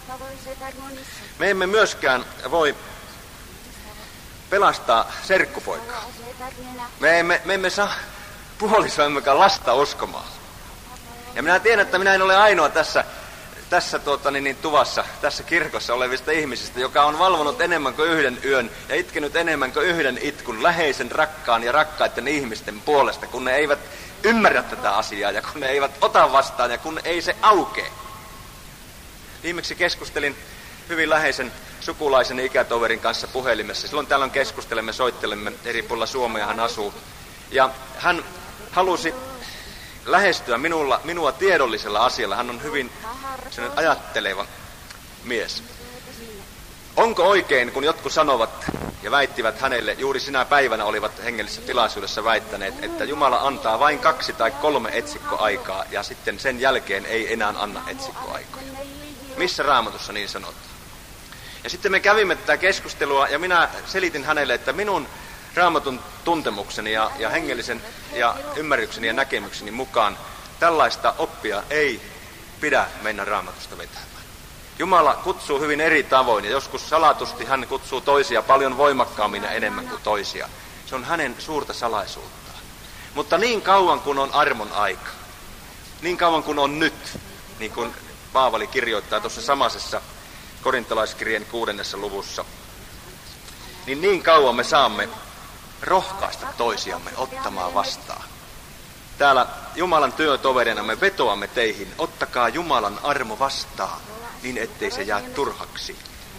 Me emme myöskään voi pelastaa serkkupoikaa. Me emme, me emme saa puolisoa emmekä lasta uskomaan. Ja minä tiedän, että minä en ole ainoa tässä, tässä tuota, niin, niin, tuvassa, tässä kirkossa olevista ihmisistä, joka on valvonut enemmän kuin yhden yön ja itkenyt enemmän kuin yhden itkun läheisen, rakkaan ja rakkaiden ihmisten puolesta, kun ne eivät ymmärrä tätä asiaa ja kun ne eivät ota vastaan ja kun ei se aukee. Viimeksi keskustelin hyvin läheisen sukulaisen ikätoverin kanssa puhelimessa. Silloin tällöin keskustelemme, soittelemme eri puolilla Suomea, hän asuu. Ja hän halusi lähestyä minulla, minua tiedollisella asialla. Hän on hyvin ajatteleva mies. Onko oikein, kun jotkut sanovat ja väittivät hänelle, juuri sinä päivänä olivat hengellisessä tilaisuudessa väittäneet, että Jumala antaa vain kaksi tai kolme etsikkoaikaa ja sitten sen jälkeen ei enää anna etsikkoaikaa. Missä Raamatussa niin sanotaan? Ja sitten me kävimme tätä keskustelua ja minä selitin hänelle, että minun Raamatun tuntemukseni ja, ja hengellisen ja ymmärrykseni ja näkemykseni mukaan tällaista oppia ei pidä mennä Raamatusta vetämään. Jumala kutsuu hyvin eri tavoin ja joskus salatusti hän kutsuu toisia paljon voimakkaammin ja enemmän kuin toisia. Se on hänen suurta salaisuuttaan. Mutta niin kauan kuin on armon aika, niin kauan kuin on nyt, niin kuin Paavali kirjoittaa tuossa samaisessa korintolaiskirjeen kuudennessa luvussa, niin niin kauan me saamme rohkaista toisiamme ottamaan vastaan. Täällä Jumalan työtoverina me vetoamme teihin, ottakaa Jumalan armo vastaan, niin ettei se jää turhaksi.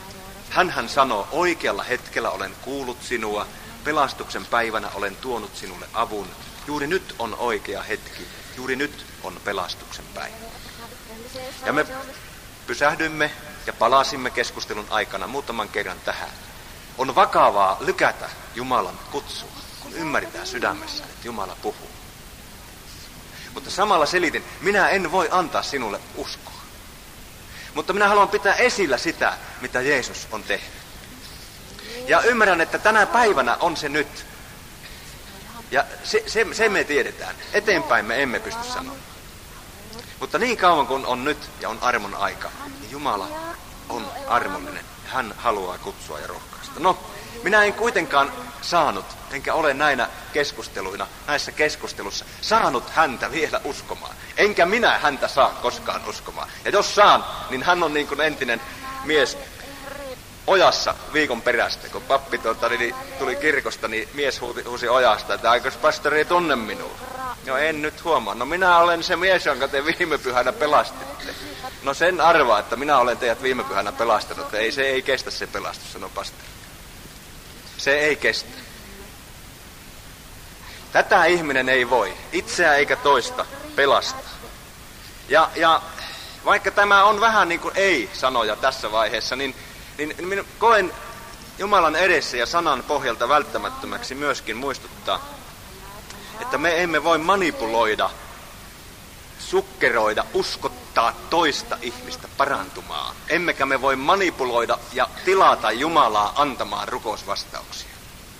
Hänhän sanoo, oikealla hetkellä olen kuullut sinua, pelastuksen päivänä olen tuonut sinulle avun. Juuri nyt on oikea hetki, juuri nyt on pelastuksen päivä. Ja me pysähdyimme ja palasimme keskustelun aikana muutaman kerran tähän. On vakavaa lykätä Jumalan kutsua, kun ymmärretään sydämessä, että Jumala puhuu. Mutta samalla selitin, minä en voi antaa sinulle uskoa. Mutta minä haluan pitää esillä sitä, mitä Jeesus on tehnyt. Ja ymmärrän, että tänä päivänä on se nyt. Ja se, se, se me tiedetään. Eteenpäin me emme pysty sanomaan. Mutta niin kauan kuin on nyt ja on armon aika, niin Jumala on armollinen. Hän haluaa kutsua ja rohkaista. No, minä en kuitenkaan saanut, enkä ole näinä keskusteluina, näissä keskustelussa, saanut häntä vielä uskomaan. Enkä minä häntä saa koskaan uskomaan. Ja jos saan, niin hän on niin kuin entinen mies ojassa viikon perästä. Kun pappi tuota, niin tuli kirkosta, niin mies huusi, huusi ojasta, että aikos pastori ei tunne minua. No en nyt huomaa. No minä olen se mies, jonka te viime pyhänä pelastitte. No sen arvaa, että minä olen teidät viime pyhänä pelastanut. Ei, se ei kestä se pelastus, sanoi pastori. Se ei kestä. Tätä ihminen ei voi, itseä eikä toista, pelastaa. Ja, ja vaikka tämä on vähän niin kuin ei-sanoja tässä vaiheessa, niin, niin, niin minä koen Jumalan edessä ja sanan pohjalta välttämättömäksi myöskin muistuttaa, että me emme voi manipuloida, sukkeroida, uskottaa toista ihmistä parantumaan. Emmekä me voi manipuloida ja tilata Jumalaa antamaan rukousvastauksia.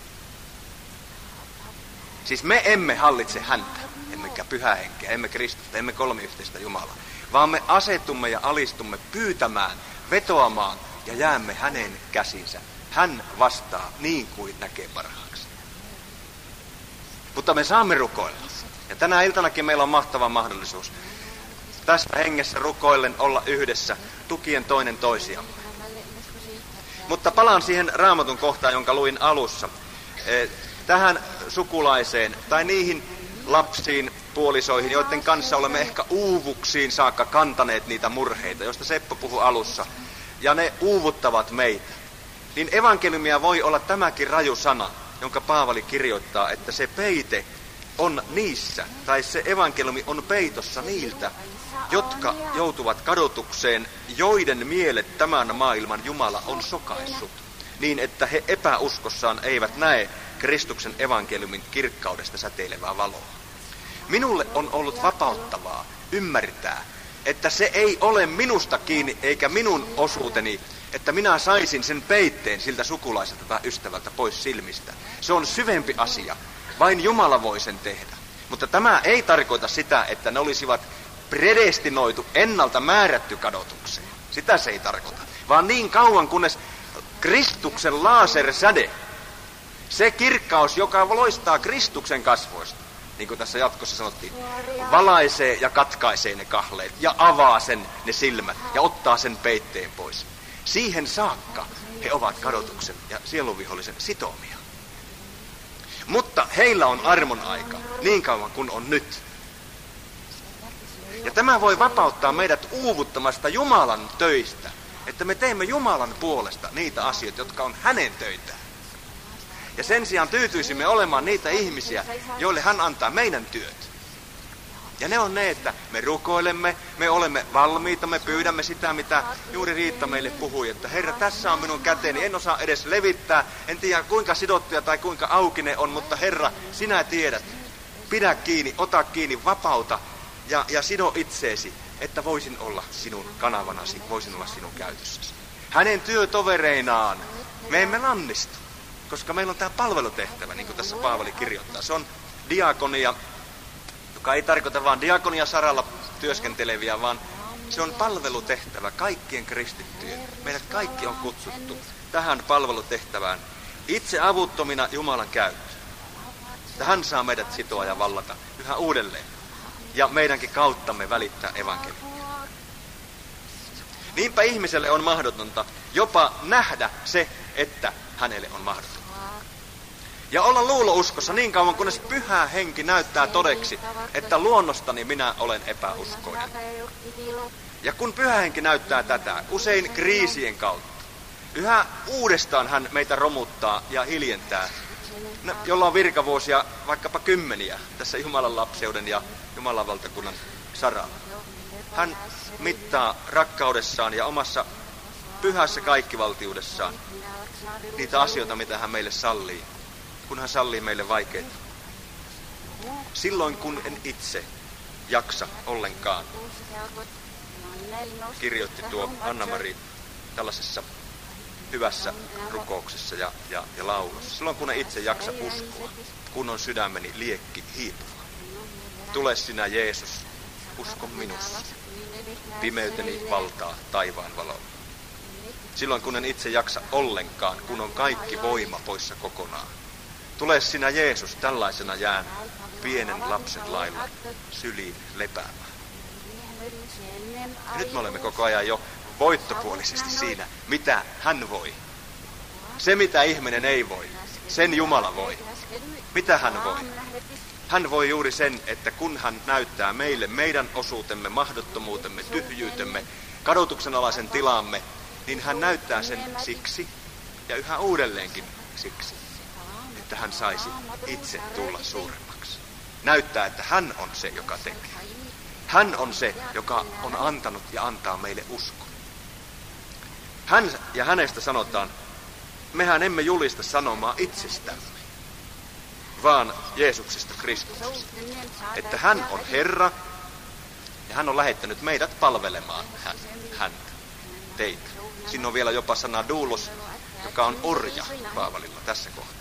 Siis me emme hallitse häntä, emmekä pyhää henkeä, emme Kristusta, emme kolmiyhteistä Jumalaa, vaan me asetumme ja alistumme pyytämään, vetoamaan ja jäämme hänen käsinsä. Hän vastaa niin kuin näkee parhaaksi. Mutta me saamme rukoilla. Ja tänä iltanakin meillä on mahtava mahdollisuus tässä hengessä rukoillen olla yhdessä, tukien toinen toisiamme. Mutta palaan siihen Raamatun kohtaan, jonka luin alussa. Tähän sukulaiseen tai niihin lapsiin, puolisoihin, joiden kanssa olemme ehkä uuvuksiin saakka kantaneet niitä murheita, joista Seppo puhui alussa. Ja ne uuvuttavat meitä. Niin evankeliumia voi olla tämäkin raju sana, jonka Paavali kirjoittaa, että se peite on niissä, tai se evankeliumi on peitossa niiltä, jotka joutuvat kadotukseen, joiden mielet tämän maailman Jumala on sokaissut, niin että he epäuskossaan eivät näe Kristuksen evankeliumin kirkkaudesta säteilevää valoa. Minulle on ollut vapauttavaa ymmärtää, että se ei ole minusta kiinni eikä minun osuuteni, että minä saisin sen peitteen siltä sukulaiselta tai ystävältä pois silmistä. Se on syvempi asia. Vain Jumala voi sen tehdä. Mutta tämä ei tarkoita sitä, että ne olisivat predestinoitu, ennalta määrätty kadotukseen. Sitä se ei tarkoita. Vaan niin kauan, kunnes Kristuksen lasersäde, se kirkkaus, joka loistaa Kristuksen kasvoista, niin kuin tässä jatkossa sanottiin, valaisee ja katkaisee ne kahleet ja avaa sen ne silmät ja ottaa sen peitteen pois. Siihen saakka he ovat kadotuksen ja sielunvihollisen sitomia. Mutta heillä on armon aika niin kauan kuin on nyt. Ja tämä voi vapauttaa meidät uuvuttamasta Jumalan töistä, että me teemme Jumalan puolesta niitä asioita, jotka on hänen töitään. Ja sen sijaan tyytyisimme olemaan niitä ihmisiä, joille hän antaa meidän työt. Ja ne on ne, että me rukoilemme, me olemme valmiita, me pyydämme sitä, mitä juuri Riitta meille puhui, että Herra, tässä on minun käteeni, en osaa edes levittää, en tiedä kuinka sidottuja tai kuinka auki ne on, mutta Herra, sinä tiedät, pidä kiinni, ota kiinni, vapauta ja, ja sido itseesi, että voisin olla sinun kanavanasi, voisin olla sinun käytössäsi. Hänen työtovereinaan me emme lannistu, koska meillä on tämä palvelutehtävä, niin kuin tässä Paavali kirjoittaa. Se on diakonia, joka ei tarkoita vain diakoniasaralla työskenteleviä, vaan se on palvelutehtävä kaikkien kristittyjen. Meidät kaikki on kutsuttu tähän palvelutehtävään itse avuttomina Jumalan käyttöön. Että hän saa meidät sitoa ja vallata yhä uudelleen. Ja meidänkin kauttamme välittää evankeliumia. Niinpä ihmiselle on mahdotonta jopa nähdä se, että hänelle on mahdotonta. Ja olla luulouskossa niin kauan, kunnes pyhä henki näyttää todeksi, että luonnostani minä olen epäuskoinen. Ja kun pyhä henki näyttää tätä, usein kriisien kautta, Yhä uudestaan hän meitä romuttaa ja hiljentää, jolla on virkavuosia vaikkapa kymmeniä tässä Jumalan lapseuden ja Jumalan valtakunnan saralla. Hän mittaa rakkaudessaan ja omassa pyhässä kaikkivaltiudessaan niitä asioita, mitä hän meille sallii, kun hän sallii meille vaikeita. Silloin kun en itse jaksa ollenkaan, kirjoitti tuo Anna-Mari tällaisessa hyvässä rukouksessa ja, ja, ja laulussa. Silloin kun en itse jaksa uskoa, kun on sydämeni liekki hiipuva. Tule sinä Jeesus, usko minussa. Pimeyteni valtaa taivaan valolla. Silloin kun en itse jaksa ollenkaan, kun on kaikki voima poissa kokonaan. Tule sinä Jeesus, tällaisena jään pienen lapsen lailla syliin lepäämään. Ja nyt me olemme koko ajan jo voittopuolisesti siinä, mitä hän voi. Se, mitä ihminen ei voi, sen Jumala voi. Mitä hän voi? Hän voi juuri sen, että kun hän näyttää meille meidän osuutemme, mahdottomuutemme, tyhjyytemme, kadotuksen alaisen tilamme, niin hän näyttää sen siksi, ja yhä uudelleenkin siksi, että hän saisi itse tulla suuremmaksi. Näyttää, että hän on se, joka tekee. Hän on se, joka on antanut ja antaa meille uskon. Hän ja hänestä sanotaan, mehän emme julista sanomaa itsestämme, vaan Jeesuksesta Kristuksesta. Että hän on Herra ja hän on lähettänyt meidät palvelemaan häntä, teitä. Siinä on vielä jopa sana doulos, joka on orja Paavalilla tässä kohtaa.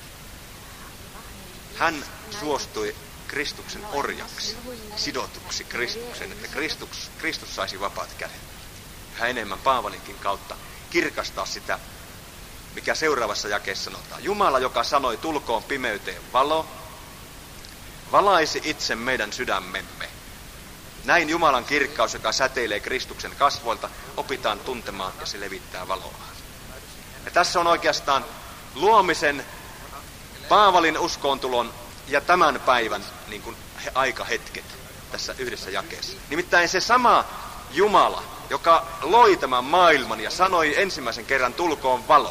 Hän suostui Kristuksen orjaksi, sidotuksi Kristuksen, että Kristus, Kristus saisi vapaat kädet. Yhä enemmän Paavalinkin kautta kirkastaa sitä, mikä seuraavassa jakeessa sanotaan. Jumala, joka sanoi, tulkoon pimeyteen valo, valaisi itse meidän sydämemme. Näin Jumalan kirkkaus, joka säteilee Kristuksen kasvoilta, opitaan tuntemaan ja se levittää valoa. Ja tässä on oikeastaan luomisen, Paavalin uskoontulon ja tämän päivän niin kuin aikahetket tässä yhdessä jakeessa. Nimittäin se sama Jumala, joka loi tämän maailman ja sanoi ensimmäisen kerran tulkoon valo.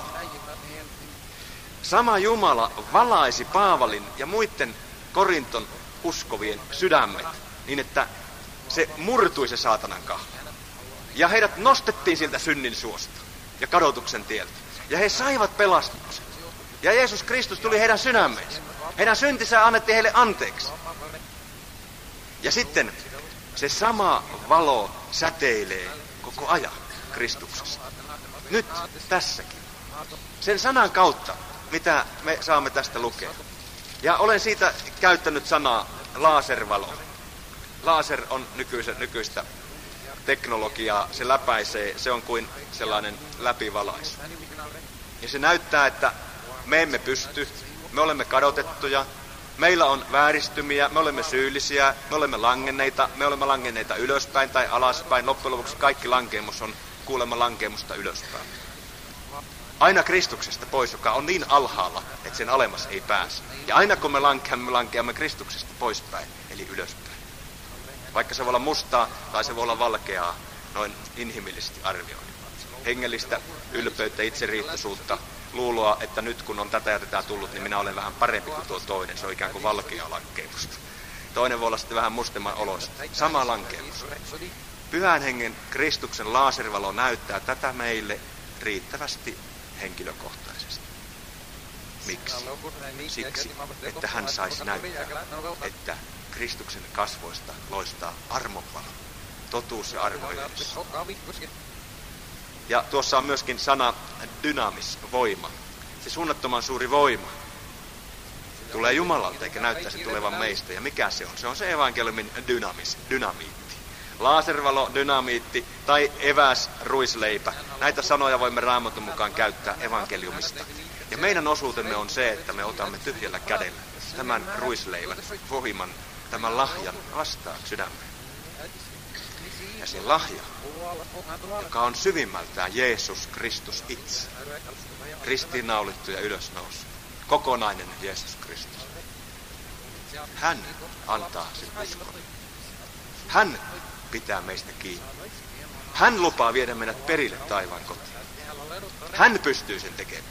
Sama Jumala valaisi Paavalin ja muiden Korinton uskovien sydämet niin, että se murtui se saatanan kahva. Ja heidät nostettiin siltä synnin suosta ja kadotuksen tieltä. Ja he saivat pelastuksen. Ja Jeesus Kristus tuli heidän sydämeensä. Heidän syntinsä annettiin heille anteeksi. Ja sitten se sama valo säteilee koko ajan Kristuksessa. Nyt tässäkin. Sen sanan kautta, mitä me saamme tästä lukea. Ja olen siitä käyttänyt sanaa laservalo. Laser on nykyistä, nykyistä teknologiaa. Se läpäisee, se on kuin sellainen läpivalaisu. Ja se näyttää, että me emme pysty, me olemme kadotettuja, meillä on vääristymiä, me olemme syyllisiä, me olemme langenneita, me olemme langenneita ylöspäin tai alaspäin. Loppujen lopuksi kaikki lankeemus on kuulemma lankeemusta ylöspäin. Aina Kristuksesta pois, joka on niin alhaalla, että sen alemmas ei pääse. Ja aina kun me lankeamme, me lankeamme Kristuksesta poispäin, eli ylöspäin. Vaikka se voi olla mustaa tai se voi olla valkeaa, noin inhimillisesti arvioiden. Hengellistä ylpeyttä, itseriittoisuutta, luuloa, että nyt kun on tätä ja tätä tullut, niin minä olen vähän parempi kuin tuo toinen. Se on ikään kuin valkeaa lankeemusta. Toinen voi olla sitten vähän mustemman olosta. Sama lankeemus. Pyhän hengen Kristuksen laservalo näyttää tätä meille riittävästi henkilökohtaisesti. Miksi? Siksi, että hän saisi näyttää, että Kristuksen kasvoista loistaa armonvalo. Totuus ja armo yhdessä. Ja tuossa on myöskin sana dynamis, voima. Se suunnattoman suuri voima tulee Jumalalta, eikä näyttää se tulevan meistä. Ja mikä se on? Se on se evankeliumin dynamis, dynamiitti. Laservalo, dynamiitti tai eväs, ruisleipä. Näitä sanoja voimme Raamatun mukaan käyttää evankeliumista. Ja meidän osuutemme on se, että me otamme tyhjällä kädellä tämän ruisleivän, voiman, tämän lahjan vastaan sydämeen. Ja se lahja, joka on syvimmältään Jeesus Kristus itse. Ristiinnaulittu ja ylösnousu. Kokonainen Jeesus Kristus. Hän antaa sen uskon. Hän pitää meistä kiinni. Hän lupaa viedä meidät perille taivaan kotiin. Hän pystyy sen tekemään.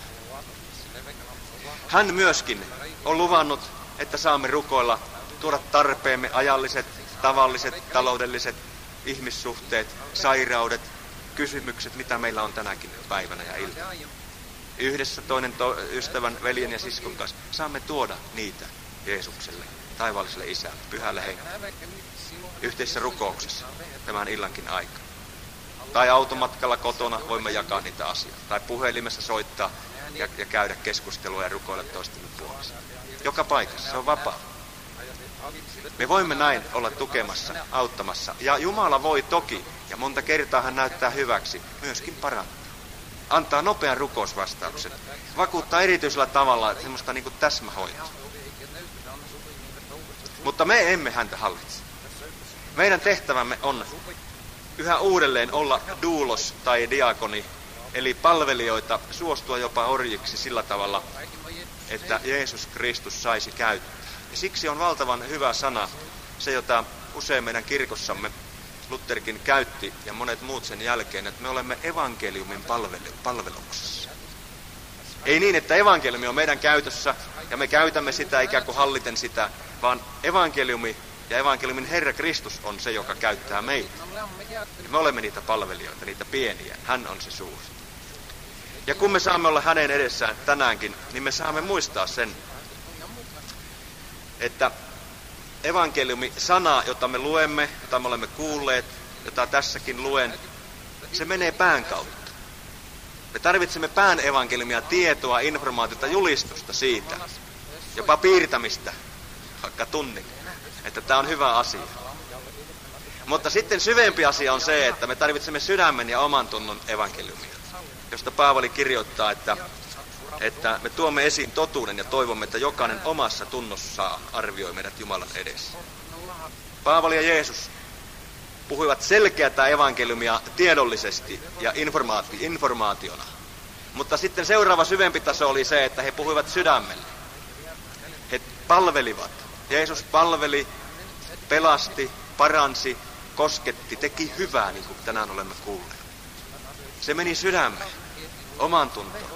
Hän myöskin on luvannut, että saamme rukoilla, tuoda tarpeemme ajalliset, tavalliset, taloudelliset, ihmissuhteet, sairaudet, kysymykset, mitä meillä on tänäkin päivänä ja iltana. Yhdessä toinen to- ystävän, veljen ja siskon kanssa saamme tuoda niitä Jeesukselle, taivaalliselle Isälle, pyhälle hengelle. Yhteisessä rukouksessa tämän illankin aikana. Tai automatkalla kotona voimme jakaa niitä asioita. Tai puhelimessa soittaa ja, ja käydä keskustelua ja rukoilla toistemme puolesta. Joka paikassa, se on vapaa. Me voimme näin olla tukemassa, auttamassa. Ja Jumala voi toki, ja monta kertaa hän näyttää hyväksi, myöskin parantaa. Antaa nopean rukousvastauksen. Vakuuttaa erityisellä tavalla semmoista niin kuin täsmähoitoa. Mutta me emme häntä hallitse. Meidän tehtävämme on yhä uudelleen olla doulos tai diakoni, eli palvelijoita, suostua jopa orjiksi sillä tavalla, että Jeesus Kristus saisi käyttää. Ja siksi on valtavan hyvä sana, se jota usein meidän kirkossamme Lutherkin käytti ja monet muut sen jälkeen, että me olemme evankeliumin palvelu- palveluksessa. Ei niin, että evankeliumi on meidän käytössä ja me käytämme sitä ikään kuin halliten sitä, vaan evankeliumi ja evankeliumin Herra Kristus on se, joka käyttää meitä. Ja me olemme niitä palvelijoita, niitä pieniä. Hän on se suuri. Ja kun me saamme olla hänen edessään tänäänkin, niin me saamme muistaa sen, että evankeliumi, sana, jota me luemme, jota me olemme kuulleet, jota tässäkin luen, se menee pään kautta. Me tarvitsemme pään evankeliumia, tietoa, informaatiota, julistusta siitä, jopa piirtämistä, vaikka tunnin, että tämä on hyvä asia. Mutta sitten syvempi asia on se, että me tarvitsemme sydämen ja oman tunnon evankeliumia, josta Paavali kirjoittaa, että, että me tuomme esiin totuuden ja toivomme, että jokainen omassa tunnossaan arvioi meidät Jumalan edessä. Paavali ja Jeesus puhuivat selkeätä evankeliumia tiedollisesti ja informaati- informaationa. Mutta sitten seuraava syvempi taso oli se, että he puhuivat sydämelle. He palvelivat. Jeesus palveli, pelasti, paransi, kosketti, teki hyvää, niin kuin tänään olemme kuulleet. Se meni sydämeen, oman tuntoon.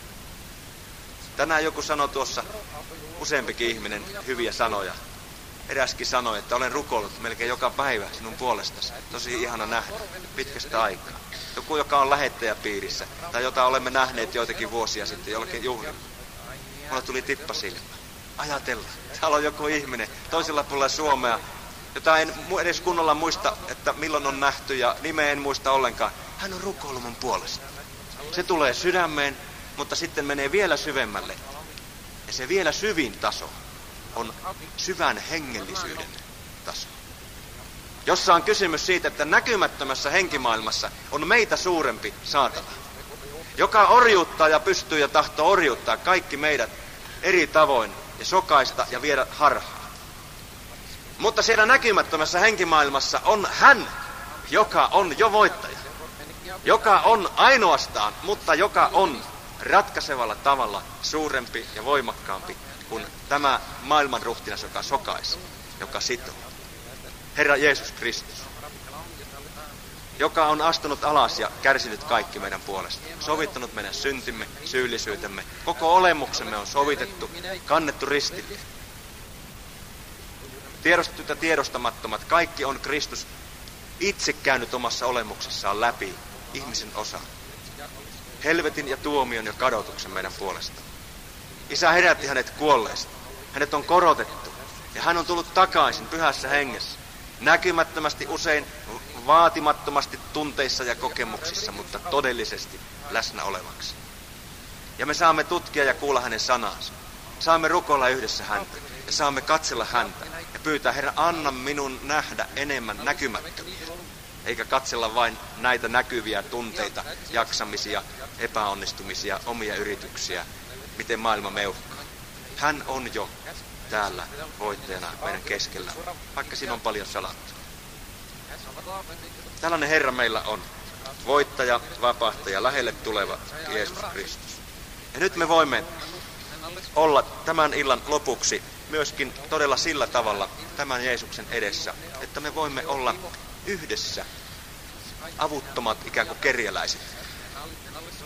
Tänään joku sanoi tuossa, useampikin ihminen, hyviä sanoja. Eräskin sanoi, että olen rukoillut melkein joka päivä sinun puolestasi. Tosi ihana nähdä, pitkästä aikaa. Joku, joka on lähettäjäpiirissä, tai jota olemme nähneet joitakin vuosia sitten jollakin juhlilla. Mulla tuli tippa silmään. Ajatella, täällä on joku ihminen toisella puolella Suomea, jota en edes kunnolla muista, että milloin on nähty, ja nimeä en muista ollenkaan. Hän on rukoillut mun puolesta. Se tulee sydämeen, mutta sitten menee vielä syvemmälle. Ja se vielä syvin taso on syvän hengellisyyden taso. Jossa on kysymys siitä, että näkymättömässä henkimaailmassa on meitä suurempi saatana, joka orjuuttaa ja pystyy ja tahtoo orjuuttaa kaikki meidät eri tavoin ja sokaista ja viedä harhaan. Mutta siellä näkymättömässä henkimaailmassa on hän, joka on jo voittaja. Joka on ainoastaan, mutta joka on ratkaisevalla tavalla suurempi ja voimakkaampi kuin tämä maailman ruhtinas, joka sokaisi, joka sitoo. Herra Jeesus Kristus, joka on astunut alas ja kärsinyt kaikki meidän puolesta. Sovittanut meidän syntimme, syyllisyytemme. Koko olemuksemme on sovitettu, kannettu ristille. Tiedostetut ja tiedostamattomat, kaikki on Kristus itse käynyt omassa olemuksessaan läpi ihmisen osa. Helvetin ja tuomion ja kadotuksen meidän puolesta. Isä herätti hänet kuolleesta. Hänet on korotettu ja hän on tullut takaisin pyhässä hengessä. Näkymättömästi, usein vaatimattomasti tunteissa ja kokemuksissa, mutta todellisesti läsnä olevaksi. Ja me saamme tutkia ja kuulla hänen sanansa. Saamme rukoilla yhdessä häntä ja saamme katsella häntä ja pyytää, Herra, anna minun nähdä enemmän näkymättömiä. Eikä katsella vain näitä näkyviä tunteita, jaksamisia, epäonnistumisia, omia yrityksiä, miten maailma meuhkaa. Hän on jo täällä voittajana meidän keskellä, vaikka siinä on paljon salattua. Tällainen Herra meillä on. Voittaja, vapahtaja, lähelle tuleva Jeesus Kristus. Ja nyt me voimme olla tämän illan lopuksi myöskin todella sillä tavalla tämän Jeesuksen edessä, että me voimme olla yhdessä avuttomat ikään kuin kerjäläiset.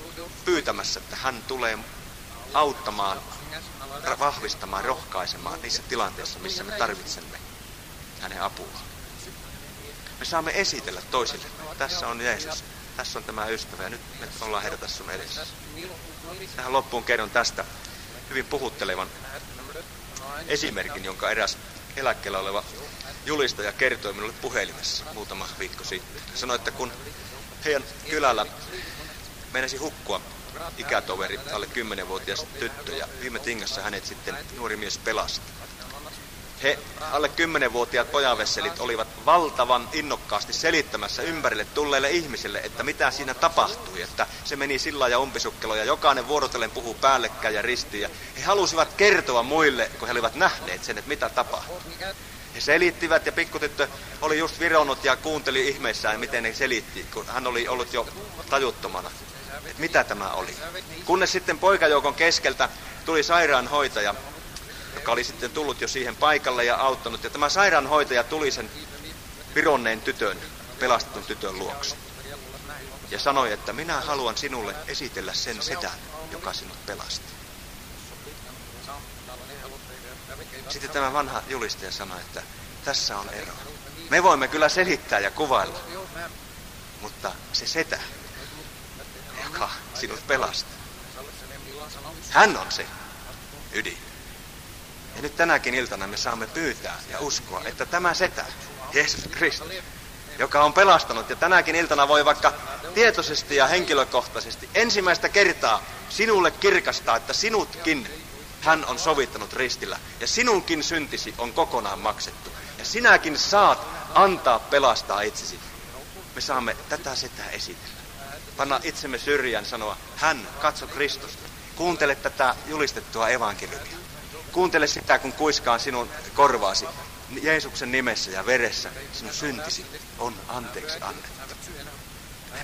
pyytämässä, että hän tulee auttamaan, vahvistamaan, rohkaisemaan niissä tilanteissa, missä me tarvitsemme hänen apuaan. Me saamme esitellä toisille. Tässä on Jeesus, tässä on tämä ystävä ja nyt me ollaan herätä sun edessä. Tähän loppuun kerron tästä hyvin puhuttelevan esimerkin, jonka eräs eläkkeellä oleva julistaja kertoi minulle puhelimessa muutama viikko sitten. Hän sanoi, että kun heidän kylällä meinasi hukkua ikätoveri, alle kymmenvuotias tyttö, ja viime tingassa hänet sitten nuori mies pelasti. He, alle kymmenvuotiaat pojanvesselit, olivat valtavan innokkaasti selittämässä ympärille tulleille ihmisille, että mitä siinä tapahtui, että se meni sillä ja umpisukkelo, ja jokainen vuorotellen puhuu päällekkäin ja ristiin, ja he halusivat kertoa muille, kun he olivat nähneet sen, että mitä tapahtui. He selittivät, ja pikkutyttö oli just vironnut ja kuunteli ihmeissään, miten ne selitti, kun hän oli ollut jo tajuttomana, että mitä tämä oli. Kunnes sitten poikajoukon keskeltä tuli sairaanhoitaja, joka oli sitten tullut jo siihen paikalle ja auttanut. Ja tämä sairaanhoitaja tuli sen vironneen tytön, pelastetun tytön luokse. Ja sanoi, että minä haluan sinulle esitellä sen sedän, joka sinut pelasti. Sitten tämä vanha julistaja sanoi, että tässä on ero. Me voimme kyllä selittää ja kuvailla, mutta se setä, joka sinut pelasti, hän on se ydin. Ja nyt tänäkin iltana me saamme pyytää ja uskoa, että tämä setä, Jeesus Kristus, joka on pelastanut, ja tänäkin iltana voi vaikka tietoisesti ja henkilökohtaisesti ensimmäistä kertaa sinulle kirkastaa, että sinutkin hän on sovittanut ristillä, ja sinunkin syntisi on kokonaan maksettu. Ja sinäkin saat antaa pelastaa itsesi. Me saamme tätä setää esitellä. Panna itsemme syrjään, sanoa, hän, katso Kristusta. Kuuntele tätä julistettua evankeliumia. Kuuntele sitä, kun kuiskaan sinun korvaasi. Jeesuksen nimessä ja veressä sinun syntisi on anteeksi annettu.